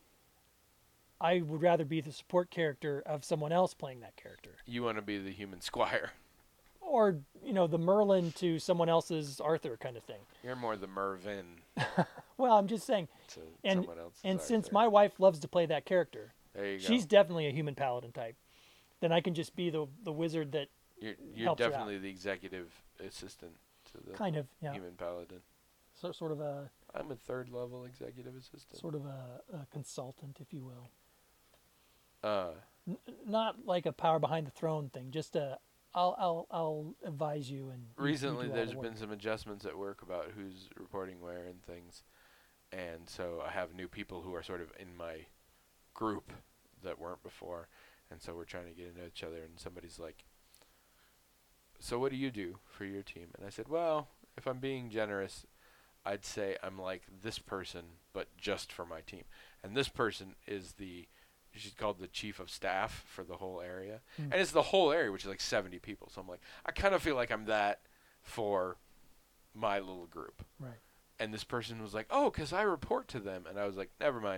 I would rather be the support character of someone else playing that character, You want to be the human squire. or you know, the Merlin to someone else's Arthur kind of thing. You're more the Mervyn Well, I'm just saying, to and someone else. and since my wife loves to play that character, there you go. she's definitely a human paladin type. Then I can just be the the wizard that You're, you're helps her out. definitely the executive assistant to the kind of yeah, human paladin. so, sort of a I'm a third level executive assistant. sort of a, a consultant, if you will. Uh, N- not like a power behind the throne thing. Just a, I'll I'll I'll advise you and you- you recently, do all there's the been work. some adjustments at work about who's reporting where and things, and so I have new people who are sort of in my group that weren't before, and so we're trying to get to know each other. And somebody's like, "So what do you do for your team?" And I said, "Well, if I'm being generous, I'd say I'm like this person, but just for my team. And this person is the." She's called the chief of staff for the whole area. Hmm. And it's the whole area, which is like seventy people. So I'm like, I kind of feel like I'm that for my little group. Right. And this person was like, oh, because I report to them. And I was like, never mind.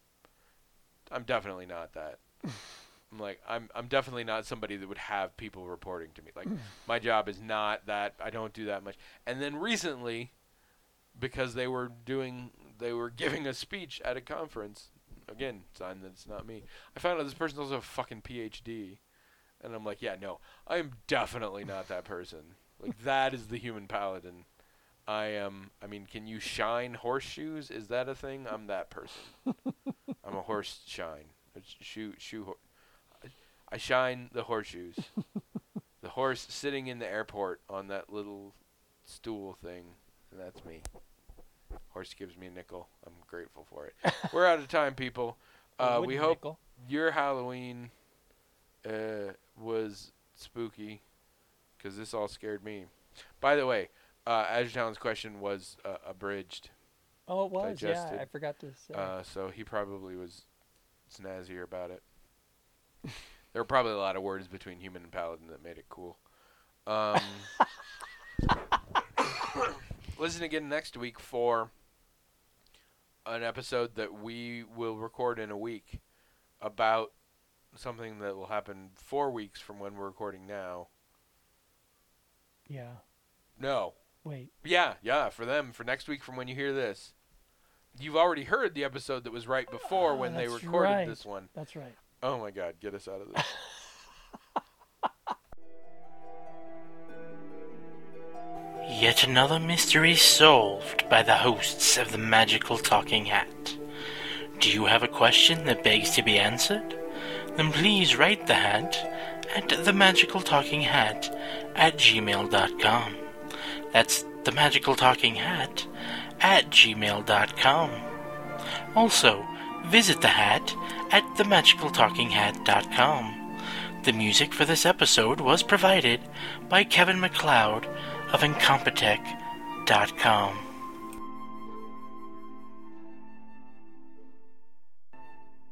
I'm definitely not that. I'm like, I'm I'm definitely not somebody that would have people reporting to me. Like, my job is not that. I don't do that much. And then recently, because they were doing, they were giving a speech at a conference. Again, sign that it's not me. I found out this person's also a fucking P H D. And I'm like, yeah, no, I am definitely not that person. Like, that is the human paladin. I am, I mean, can you shine horseshoes? Is that a thing? I'm that person. I'm a horse shine. A shoe, shoe, ho- I shine the horseshoes. The horse sitting in the airport on that little stool thing. And that's me. Horse gives me a nickel. I'm grateful for it. We're out of time, people. A Uh, we wooden hope nickel. your Halloween uh, was spooky, because this all scared me. By the way, uh, Azure Talon's question was uh, abridged, Oh, it was. digested. Yeah, I forgot to say. uh, so he probably was snazzier about it. There were probably a lot of words between human and paladin that made it cool. Um, listen again next week for an episode that we will record in a week about something that will happen four weeks from when we're recording now. yeah. No. Wait. Yeah, yeah, for them, for next week from when you hear this. You've already heard the episode that was right before Oh, when they that's recorded right. this one. That's right. Oh my God, get us out of this. Yet another mystery solved by the hosts of the Magical Talking Hat. Do you have a question that begs to be answered? Then please write the hat at themagicaltalkinghat at gmail dot com. That's themagicaltalkinghat at gmail dot com. Also, visit the hat at themagicaltalkinghat dot com. The music for this episode was provided by Kevin MacLeod of incompetech dot com.